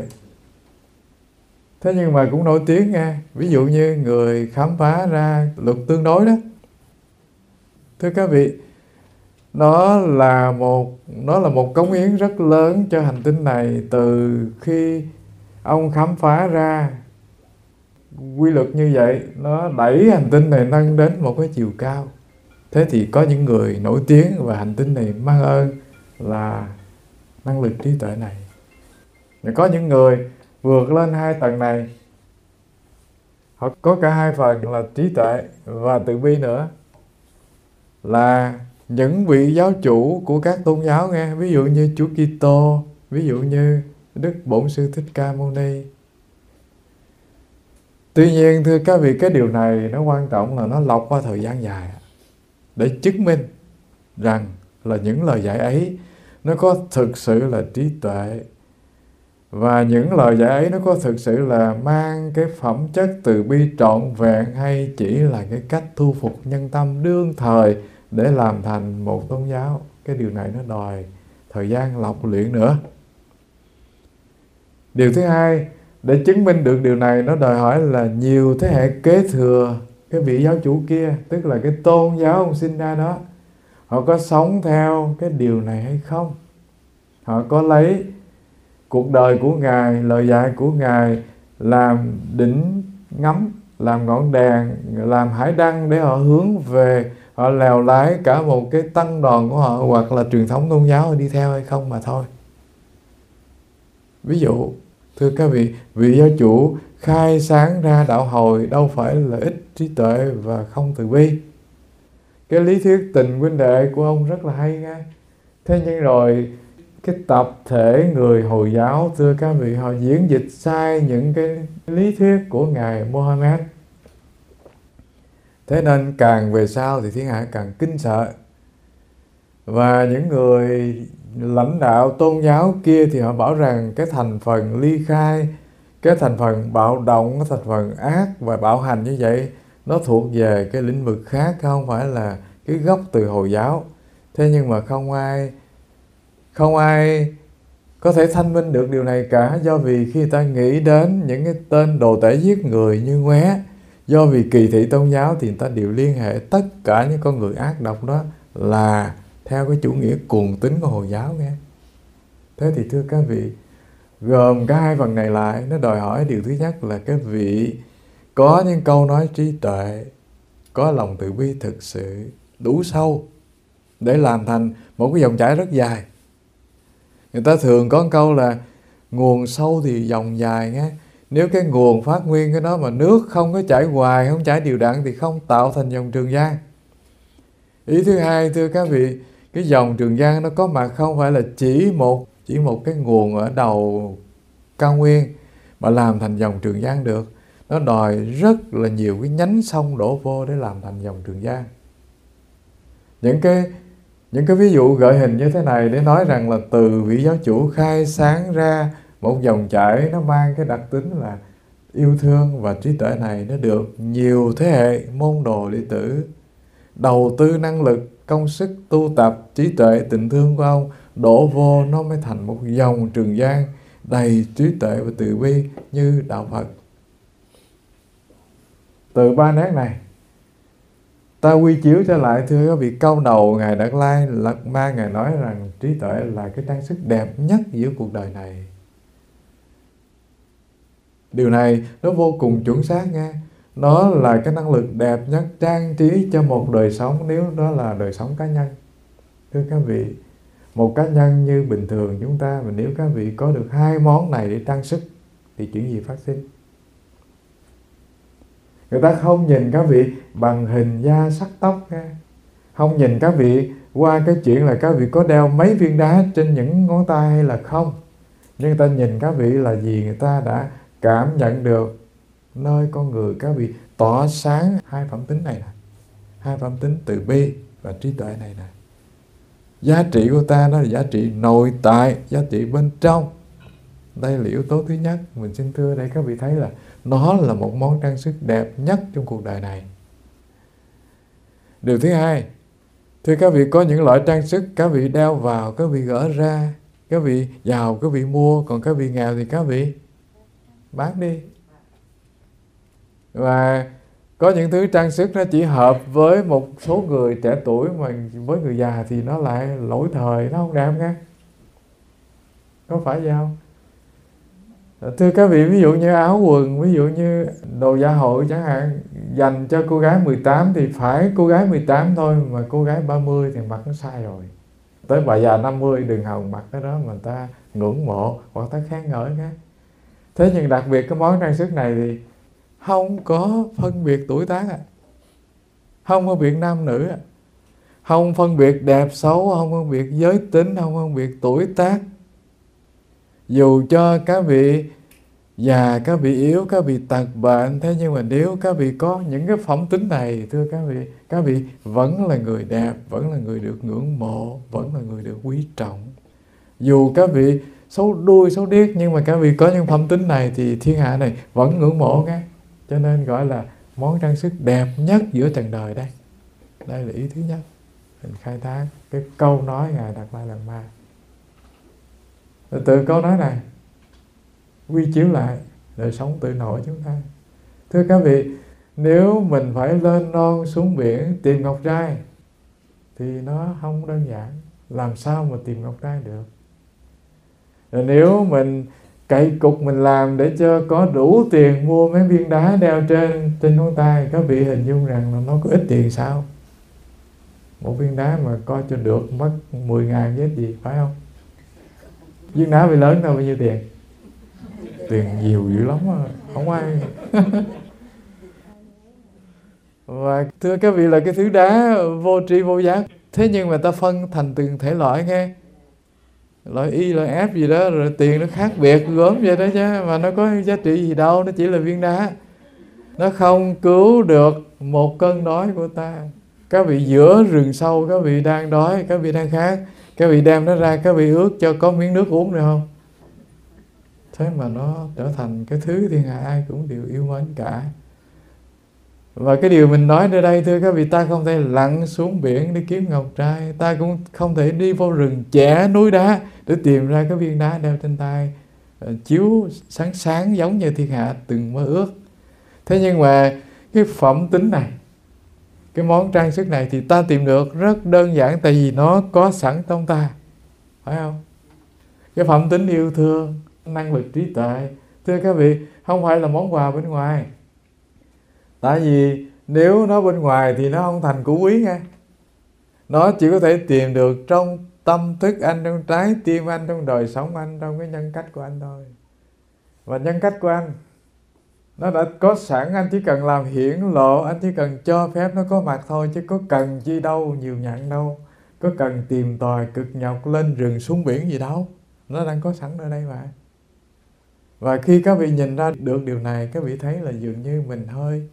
Thế nhưng mà cũng nổi tiếng nghe. Ví dụ như người khám phá ra luật tương đối đó. Thưa các vị, nó là một cống hiến rất lớn cho hành tinh này. Từ khi ông khám phá ra quy luật như vậy, nó đẩy hành tinh này nâng đến một cái chiều cao. Thế thì có những người nổi tiếng và hành tinh này mang ơn là năng lực trí tuệ này. Và có những người vượt lên hai tầng này, họ có cả hai phần là trí tuệ và từ bi nữa, là những vị giáo chủ của các tôn giáo nghe. Ví dụ như Chúa Kitô, ví dụ như Đức Bổn Sư Thích Ca Mâu Ni. Tuy nhiên thưa các vị, cái điều này nó quan trọng là nó lọc qua thời gian dài để chứng minh rằng là những lời dạy ấy nó có thực sự là trí tuệ, và những lời dạy ấy nó có thực sự là mang cái phẩm chất từ bi trọn vẹn, hay chỉ là cái cách thu phục nhân tâm đương thời để làm thành một tôn giáo. Cái điều này nó đòi thời gian lọc luyện nữa. Điều thứ hai, để chứng minh được điều này, nó đòi hỏi là nhiều thế hệ kế thừa cái vị giáo chủ kia, tức là cái tôn giáo ông sinh ra đó, họ có sống theo cái điều này hay không. Họ có lấy cuộc đời của Ngài, lời dạy của Ngài làm đỉnh ngắm, làm ngọn đèn, làm hải đăng để họ hướng về, họ lèo lái cả một cái tăng đoàn của họ hoặc là truyền thống tôn giáo họ đi theo hay không mà thôi. Ví dụ, thưa các vị, vị giáo chủ khai sáng ra đạo hồi đâu phải là ít trí tuệ và không từ bi. Cái lý thuyết tình huynh đệ của ông rất là hay nghe. Thế nhưng rồi cái tập thể người Hồi giáo, thưa các vị, họ diễn dịch sai những cái lý thuyết của Ngài Mohammed. Thế nên càng về sau thì thiên hạ càng kinh sợ. Và những người lãnh đạo tôn giáo kia thì họ bảo rằng cái thành phần ly khai, cái thành phần bạo động, cái thành phần ác và bạo hành như vậy nó thuộc về cái lĩnh vực khác, không phải là cái gốc từ Hồi giáo. Thế nhưng mà không ai có thể thanh minh được điều này cả, do vì khi ta nghĩ đến những cái tên đồ tể giết người như Ngoé, do vì kỳ thị tôn giáo thì người ta đều liên hệ tất cả những con người ác độc đó là theo cái chủ nghĩa cuồng tín của Hồi giáo nghe. Thế thì thưa các vị, gồm cả hai phần này lại, nó đòi hỏi điều thứ nhất là cái vị có những câu nói trí tuệ, có lòng từ bi thực sự đủ sâu để làm thành một cái dòng chảy rất dài. Người ta thường có câu là nguồn sâu thì dòng dài nghe. Nếu cái nguồn phát nguyên cái đó mà nước không có chảy hoài, không chảy đều đặn thì không tạo thành dòng Trường Giang. Ý thứ hai, thưa các vị, cái dòng Trường Giang nó có mặt không phải là chỉ một cái nguồn ở đầu cao nguyên mà làm thành dòng Trường Giang được. Nó đòi rất là nhiều cái nhánh sông đổ vô để làm thành dòng Trường Giang. Những cái ví dụ gợi hình như thế này để nói rằng là từ vị giáo chủ khai sáng ra một dòng chảy, nó mang cái đặc tính là yêu thương và trí tuệ này nó được nhiều thế hệ môn đồ đệ tử đầu tư năng lực, công sức tu tập, trí tuệ, tình thương của ông đổ vô, nó mới thành một dòng Trường Giang đầy trí tuệ và từ bi như đạo Phật. Từ ba nét này ta quy chiếu trở lại, thưa các vị, câu đầu Ngài Đạt Lai Lạt Ma Ngài nói rằng trí tuệ là cái trang sức đẹp nhất giữa cuộc đời này. Điều này nó vô cùng chuẩn xác nha. Nó là cái năng lực đẹp nhất trang trí cho một đời sống, nếu đó là đời sống cá nhân. Thưa các vị, một cá nhân như bình thường chúng ta, mà nếu các vị có được hai món này để trang sức thì chuyện gì phát sinh? Người ta không nhìn các vị bằng hình da sắc tóc nha, không nhìn các vị qua cái chuyện là các vị có đeo mấy viên đá trên những ngón tay hay là không. Nhưng người ta nhìn các vị là gì? Người ta đã cảm nhận được nơi con người các vị tỏa sáng hai phẩm tính này nè, hai phẩm tính từ bi và trí tuệ này nè. Giá trị của ta nó là giá trị nội tại, giá trị bên trong. Đây là yếu tố thứ nhất. Mình xin thưa đây các vị thấy là nó là một món trang sức đẹp nhất trong cuộc đời này. Điều thứ hai, thưa các vị, có những loại trang sức các vị đeo vào, các vị gỡ ra, các vị giàu các vị mua, còn các vị nghèo thì các vị bán đi. Và có những thứ trang sức nó chỉ hợp với một số người trẻ tuổi, mà với người già thì nó lại lỗi thời, nó không đẹp nghe. Có phải vậy không? Thưa các vị, ví dụ như áo quần, ví dụ như đồ dạ hội chẳng hạn, dành cho cô gái 18 thì phải cô gái 18 thôi, mà cô gái 30 thì mặc nó sai rồi. Tới bà già 50 đừng hòng mặc cái đó mà người ta ngưỡng mộ hoặc ta khen ngợi nghe. Thế nhưng đặc biệt cái món trang sức này thì không có phân biệt tuổi tác, không phân biệt nam nữ, không phân biệt đẹp xấu, không phân biệt giới tính, không phân biệt tuổi tác. Dù cho các vị già, các vị yếu, các vị tật bệnh, thế nhưng mà nếu các vị có những cái phẩm tính này, thưa các vị vẫn là người đẹp, vẫn là người được ngưỡng mộ, vẫn là người được quý trọng. Dù các vị xấu đuôi, xấu điếc, nhưng mà các vị có những phẩm tính này thì thiên hạ này vẫn ngưỡng mộ nghe. Cho nên gọi là món trang sức đẹp nhất giữa trần đời đây. Đây là ý thứ nhất. Mình khai thác cái câu nói Ngài Đạt Lai Lạt Ma. Từ câu nói này quy chiếu lại đời sống tự nội chúng ta. Thưa các vị, nếu mình phải lên non xuống biển tìm ngọc trai thì nó không đơn giản. Làm sao mà tìm ngọc trai được? Rồi nếu mình cậy cục mình làm để cho có đủ tiền mua mấy viên đá đeo trên ngón tay, các vị hình dung rằng là nó có ít tiền sao? Một viên đá mà coi cho được mất 10.000 với gì, phải không? Viên đá bị lớn đâu bao nhiêu tiền? tiền nhiều dữ lắm á, không ai. Và thưa các vị, là cái thứ đá vô tri vô giác, thế nhưng mà ta phân thành từng thể loại nghe, loại Y, loại F gì đó, rồi tiền nó khác biệt gốm vậy đó chứ, mà nó có giá trị gì đâu, nó chỉ là viên đá, nó không cứu được một cơn đói của ta. Các vị giữa rừng sâu, các vị đang đói, các vị đang khát, các vị đem nó ra, các vị ước cho có miếng nước uống được không? Thế mà nó trở thành cái thứ thiên hạ ai cũng đều yêu mến cả. Và cái điều mình nói ở đây, thưa các vị, ta không thể lặn xuống biển để kiếm ngọc trai, ta cũng không thể đi vô rừng chẻ núi đá để tìm ra cái viên đá đeo trên tay, chiếu sáng sáng giống như thiên hạ từng mơ ước. Thế nhưng mà cái phẩm tính này, cái món trang sức này thì ta tìm được rất đơn giản, tại vì nó có sẵn trong ta, phải không? Cái phẩm tính yêu thương, năng lực trí tuệ, thưa các vị, không phải là món quà bên ngoài. Tại vì nếu nó bên ngoài thì nó không thành củ quý nghe. Nó chỉ có thể tìm được trong tâm thức anh, trong trái tim anh, trong đời sống anh, trong cái nhân cách của anh thôi. Và nhân cách của anh nó đã có sẵn, anh chỉ cần làm hiển lộ, anh chỉ cần cho phép nó có mặt thôi, chứ có cần chi đâu nhiều nhận đâu, có cần tìm tòi cực nhọc lên rừng xuống biển gì đâu, nó đang có sẵn ở đây mà. Và khi các vị nhìn ra được điều này, các vị thấy là dường như mình hơi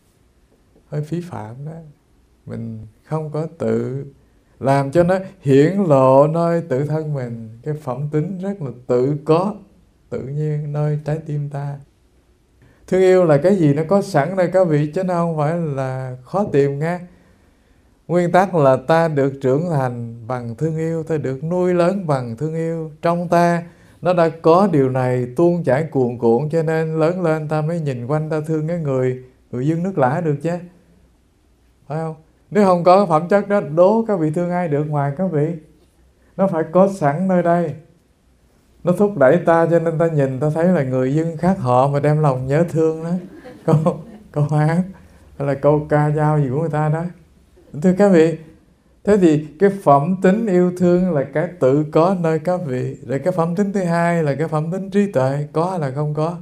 phí phạm đó. Mình không có tự làm cho nó hiển lộ nơi tự thân mình, cái phẩm tính rất là tự có, tự nhiên nơi trái tim ta. Thương yêu là cái gì nó có sẵn đây các vị, chứ nó không phải là khó tìm nghe. Nguyên tắc là ta được trưởng thành bằng thương yêu, ta được nuôi lớn bằng thương yêu. Trong ta nó đã có điều này tuôn chảy cuồn cuộn, cho nên lớn lên ta mới nhìn quanh ta thương cái người dân nước lã được chứ, phải không? Nếu không có phẩm chất đó, đố các vị thương ai được ngoài các vị. Nó phải có sẵn nơi đây, nó thúc đẩy ta, cho nên ta nhìn ta thấy là người dân khác họ mà đem lòng nhớ thương đó. Câu hát hay là câu ca dao gì của người ta đó. Thưa các vị, thế thì cái phẩm tính yêu thương là cái tự có nơi các vị. Rồi cái phẩm tính thứ hai là cái phẩm tính trí tuệ, có hay là không có?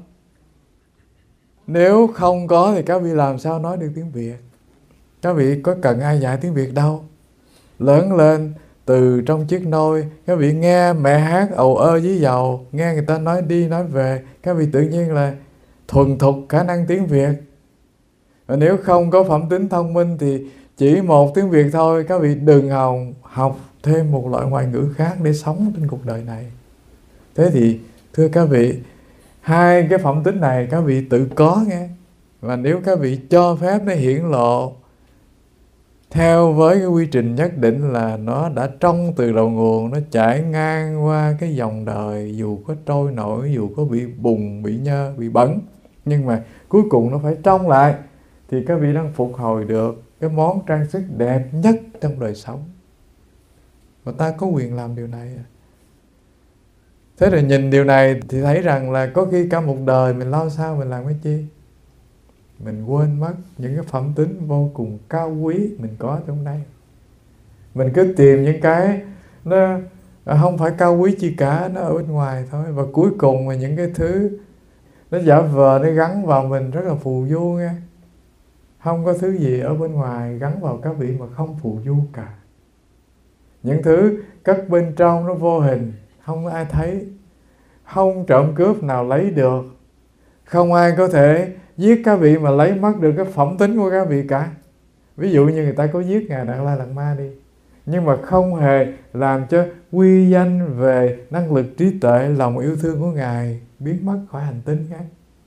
Nếu không có thì các vị làm sao nói được tiếng Việt? Các vị có cần ai dạy tiếng Việt đâu. Lớn lên từ trong chiếc nôi, các vị nghe mẹ hát ầu ơ dí dầu, nghe người ta nói đi nói về, các vị tự nhiên là thuần thục khả năng tiếng Việt. Và nếu không có phẩm tính thông minh thì chỉ một tiếng Việt thôi, các vị đừng học thêm một loại ngoại ngữ khác để sống trên cuộc đời này. Thế thì thưa các vị, hai cái phẩm tính này các vị tự có nghe. Và nếu các vị cho phép nó hiển lộ theo với cái quy trình nhất định, là nó đã trong từ đầu nguồn, nó chảy ngang qua cái dòng đời, dù có trôi nổi, dù có bị bùn, bị nhơ, bị bẩn, nhưng mà cuối cùng nó phải trong lại, thì các vị đang phục hồi được cái món trang sức đẹp nhất trong đời sống. Và ta có quyền làm điều này. Thế rồi nhìn điều này thì thấy rằng là có khi cả một đời mình lo sao mình làm cái chi. Mình quên mất những cái phẩm tính vô cùng cao quý mình có trong đây. Mình cứ tìm những cái nó không phải cao quý chi cả, nó ở bên ngoài thôi. Và cuối cùng là những cái thứ nó giả vờ, nó gắn vào mình rất là phù du nghe. Không có thứ gì ở bên ngoài gắn vào các vị mà không phù du cả. Những thứ cất bên trong nó vô hình, không ai thấy, không trộm cướp nào lấy được, không ai có thể giết các vị mà lấy mất được cái phẩm tính của các vị cả. Ví dụ như người ta có giết Ngài Đạt Lai Lạt Ma đi, nhưng mà không hề làm cho quy danh về năng lực trí tuệ, lòng yêu thương của Ngài biến mất khỏi hành tinh khác.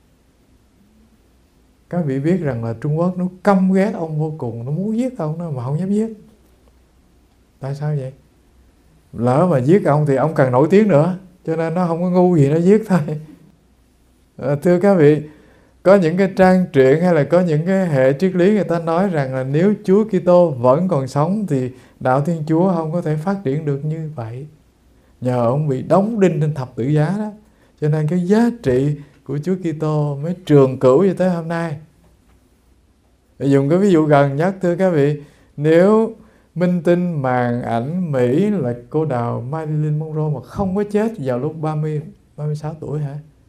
Các vị biết rằng là Trung Quốc nó căm ghét ông vô cùng, nó muốn giết ông đó mà không dám giết. Tại sao vậy? Lỡ mà giết ông thì ông càng nổi tiếng nữa, cho nên nó không có ngu gì nó giết thôi. Thưa các vị, có những cái trang truyện hay là có những cái hệ triết lý người ta nói rằng là nếu Chúa Kitô vẫn còn sống thì đạo Thiên Chúa không có thể phát triển được như vậy. Nhờ ông bị đóng đinh trên thập tự giá đó, cho nên cái giá trị của Chúa Kitô mới trường cửu như tới hôm nay. Để dùng cái ví dụ gần nhất, thưa các vị, nếu minh tinh màn ảnh Mỹ là cô đào Marilyn Monroe mà không có chết vào lúc 36 tuổi hả?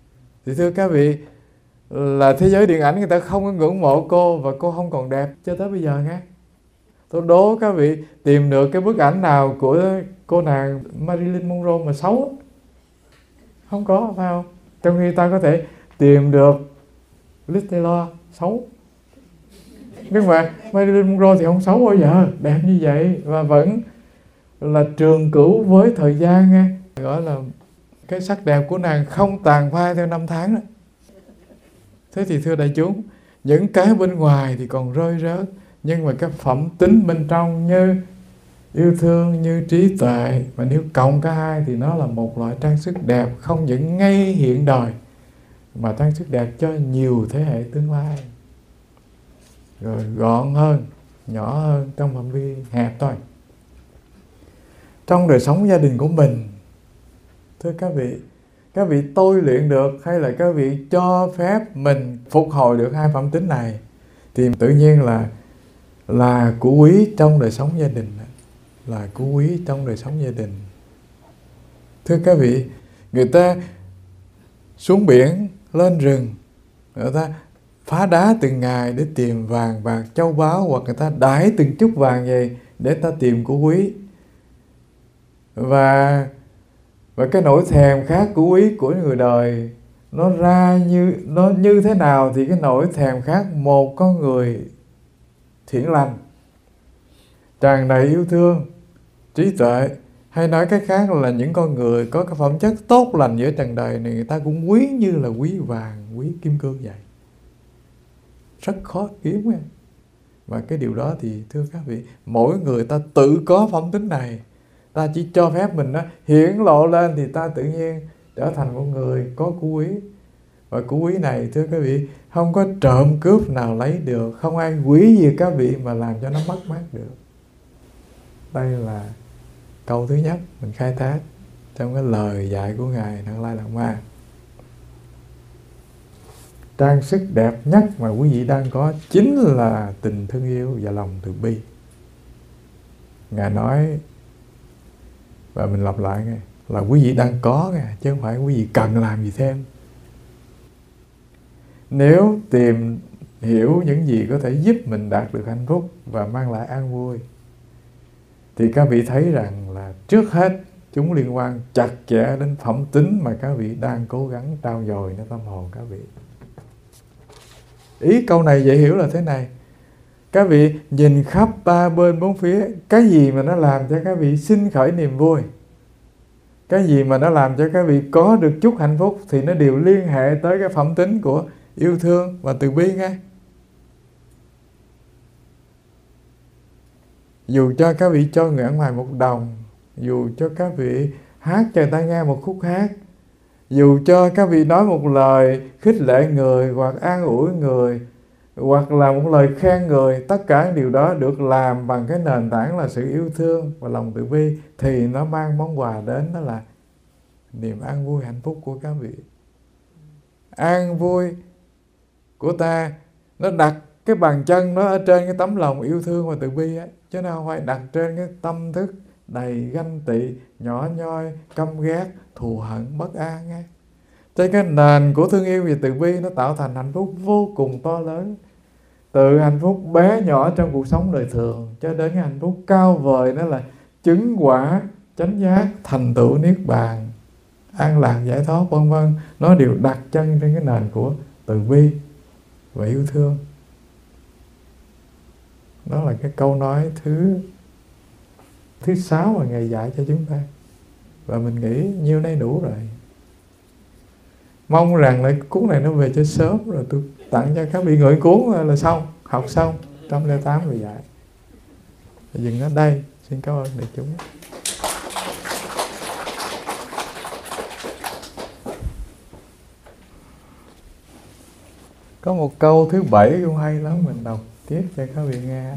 Thì thưa các vị, là thế giới điện ảnh người ta không có ngưỡng mộ cô, và cô không còn đẹp cho tới bây giờ nghe. Tôi đố các vị tìm được cái bức ảnh nào của cô nàng Marilyn Monroe mà xấu? Không có, phải không? Trong khi ta có thể tìm được Liz Taylor xấu, nhưng mà Marilyn Monroe thì không xấu bao giờ, đẹp như vậy và vẫn là trường cửu với thời gian nghe. Gọi là cái sắc đẹp của nàng không tàn phai theo năm tháng đó. Thế thì thưa đại chúng, những cái bên ngoài thì còn rơi rớt, nhưng mà cái phẩm tính bên trong như yêu thương, như trí tuệ, mà nếu cộng cả hai thì nó là một loại trang sức đẹp không những ngay hiện đời, mà trang sức đẹp cho nhiều thế hệ tương lai. Rồi gọn hơn, nhỏ hơn, trong phạm vi hẹp thôi. Trong đời sống gia đình của mình, thưa các vị tôi luyện được hay là các vị cho phép mình phục hồi được hai phẩm tính này, thì tự nhiên là của quý trong đời sống gia đình, là của quý trong đời sống gia đình. Thưa các vị, người ta xuống biển, lên rừng, người ta phá đá từng ngày để tìm vàng bạc châu báu, hoặc người ta đãi từng chút vàng vậy để ta tìm của quý. Và cái nỗi thèm khát của quý của người đời nó như thế nào, thì cái nỗi thèm khát một con người thiện lành, tràn đầy yêu thương, trí tuệ, hay nói cách khác là những con người có cái phẩm chất tốt lành giữa trần đời này, người ta cũng quý như là quý vàng, quý kim cương vậy. Rất khó kiếm nha. Và cái điều đó thì thưa các vị, mỗi người ta tự có phẩm tính này, ta chỉ cho phép mình nó hiển lộ lên thì ta tự nhiên trở thành một người có của quý. Và của quý này thưa các vị, không có trộm cướp nào lấy được, không ai quý gì các vị mà làm cho nó mất mát được. Đây là câu thứ nhất mình khai thác trong cái lời dạy của Ngài Đặng Lai Lạt Ma. Trang sức đẹp nhất mà quý vị đang có chính là tình thương yêu và lòng từ bi. Ngài nói, và mình lặp lại nghe, là quý vị đang có nghe, chứ không phải quý vị cần làm gì thêm. Nếu tìm hiểu những gì có thể giúp mình đạt được hạnh phúc và mang lại an vui, thì các vị thấy rằng là trước hết chúng liên quan chặt chẽ đến phẩm tính mà các vị đang cố gắng trau dồiในtâm hồn các vị. Ý câu này dễ hiểu là thế này: các vị nhìn khắp ba bên bốn phía, cái gì mà nó làm cho các vị sinh khởi niềm vui, cái gì mà nó làm cho các vị có được chút hạnh phúc, thì nó đều liên hệ tới cái phẩm tính của yêu thương và từ bi ngay. Dù cho các vị cho người ở ngoài một đồng, dù cho các vị hát cho người ta nghe một khúc hát, dù cho các vị nói một lời khích lệ người, hoặc an ủi người, hoặc là một lời khen người, tất cả điều đó được làm bằng cái nền tảng là sự yêu thương và lòng từ bi, thì nó mang món quà đến, đó là niềm an vui hạnh phúc của các vị. An vui của ta nó đặt cái bàn chân nó ở trên cái tấm lòng yêu thương và từ bi ấy, chứ nó không phải đặt trên cái tâm thức đầy ganh tị, nhỏ nhoi, căm ghét, thù hận, bất an ấy. Trên cái nền của thương yêu và từ bi nó tạo thành hạnh phúc vô cùng to lớn, từ hạnh phúc bé nhỏ trong cuộc sống đời thường cho đến cái hạnh phúc cao vời, đó là chứng quả chánh giác, thành tựu niết bàn, an lạc giải thoát vân vân. Nó đều đặt chân trên cái nền của từ bi và yêu thương. Đó là cái câu nói thứ 6 mà Ngài dạy cho chúng ta, và mình nghĩ nhiêu nay đủ rồi. Mong rằng là cuốn này nó về cho sớm, rồi tôi tặng cho các vị ngợi cuốn là xong, học xong 108 rồi dạy. Dừng ở đây, xin cảm ơn đại chúng. Có một câu thứ 7 cũng hay lắm, mình đọc tiếp cho các vị nghe.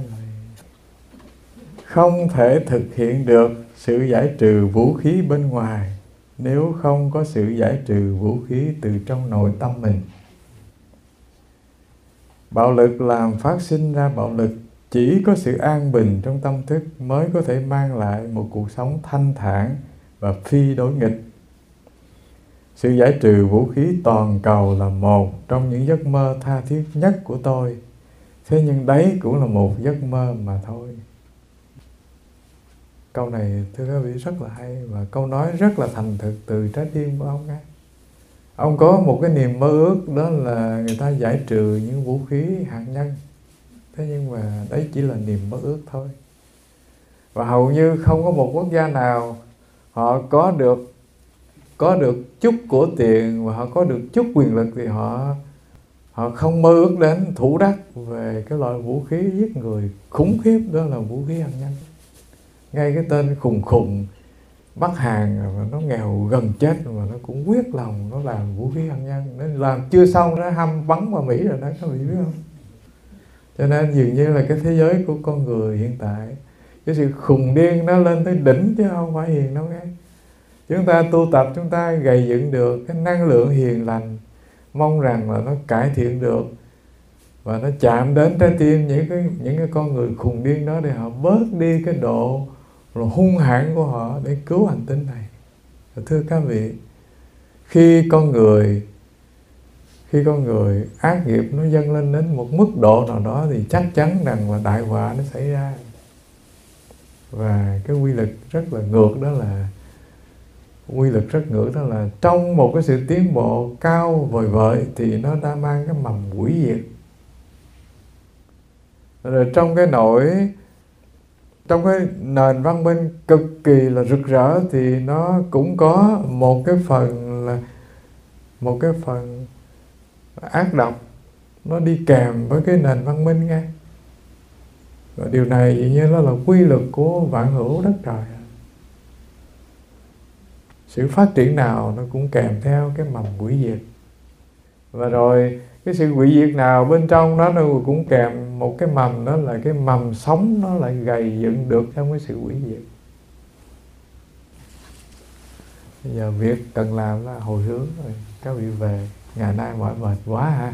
Không thể thực hiện được sự giải trừ vũ khí bên ngoài nếu không có sự giải trừ vũ khí từ trong nội tâm mình. Bạo lực làm phát sinh ra bạo lực. Chỉ có sự an bình trong tâm thức mới có thể mang lại một cuộc sống thanh thản và phi đối nghịch. Sự giải trừ vũ khí toàn cầu là một trong những giấc mơ tha thiết nhất của tôi. Thế nhưng đấy cũng là một giấc mơ mà thôi. Câu này thưa các vị rất là hay, và câu nói rất là thành thực từ trái tim của ông ấy. Ông có một cái niềm mơ ước, đó là người ta giải trừ những vũ khí hạt nhân. Thế nhưng mà đấy chỉ là niềm mơ ước thôi. Và hầu như không có một quốc gia nào họ có được chút của tiền và họ có được chút quyền lực thì họ không mơ ước đến thủ đắc về cái loại vũ khí giết người khủng khiếp, đó là vũ khí hạt nhân. Ngay cái tên khùng khùng Bắc Hàn mà nó nghèo gần chết mà nó cũng quyết lòng nó làm vũ khí hạt nhân, nên làm chưa xong nó hăm bắn vào Mỹ rồi đó, các vị biết không? Cho nên dường như là cái thế giới của con người hiện tại, cái sự khùng điên nó lên tới đỉnh chứ không phải hiền đâu nghe. Chúng ta tu tập, chúng ta gầy dựng được cái năng lượng hiền lành, mong rằng là nó cải thiện được và nó chạm đến trái tim những cái con người khùng điên đó, để họ bớt đi cái độ rồi hung hãn của họ để cứu hành tinh này. Thưa các vị, khi con người ác nghiệp nó dâng lên đến một mức độ nào đó thì chắc chắn rằng là đại họa nó xảy ra. Và cái quy lực rất là ngược, đó là trong một cái sự tiến bộ cao vời vợi thì nó đã mang cái mầm hủy diệt. Rồi trong cái nền văn minh cực kỳ là rực rỡ thì nó cũng có một cái phần ác độc nó đi kèm với cái nền văn minh nghe. Và điều này dĩ nhiên đó là quy luật của vạn hữu đất trời. Sự phát triển nào nó cũng kèm theo cái mầm hủy diệt. Và rồi cái sự hủy diệt nào bên trong đó nó cũng kèm một cái mầm, đó là cái mầm sống nó lại gầy dựng được trong cái sự hủy diệt. Bây giờ việc cần làm là hồi hướng rồi. Các vị về, ngày nay mỏi mệt quá ha.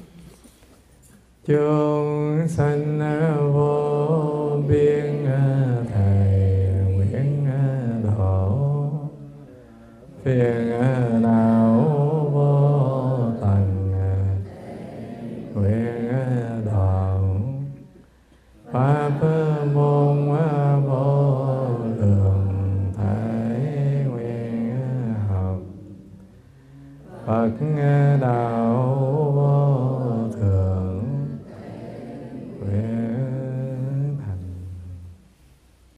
Chúng sanh vô biên thầy nguyện độ, phiền não vô tận nguyện độ, pháp môn vô lượng thể nguyện học, Phật đạo vô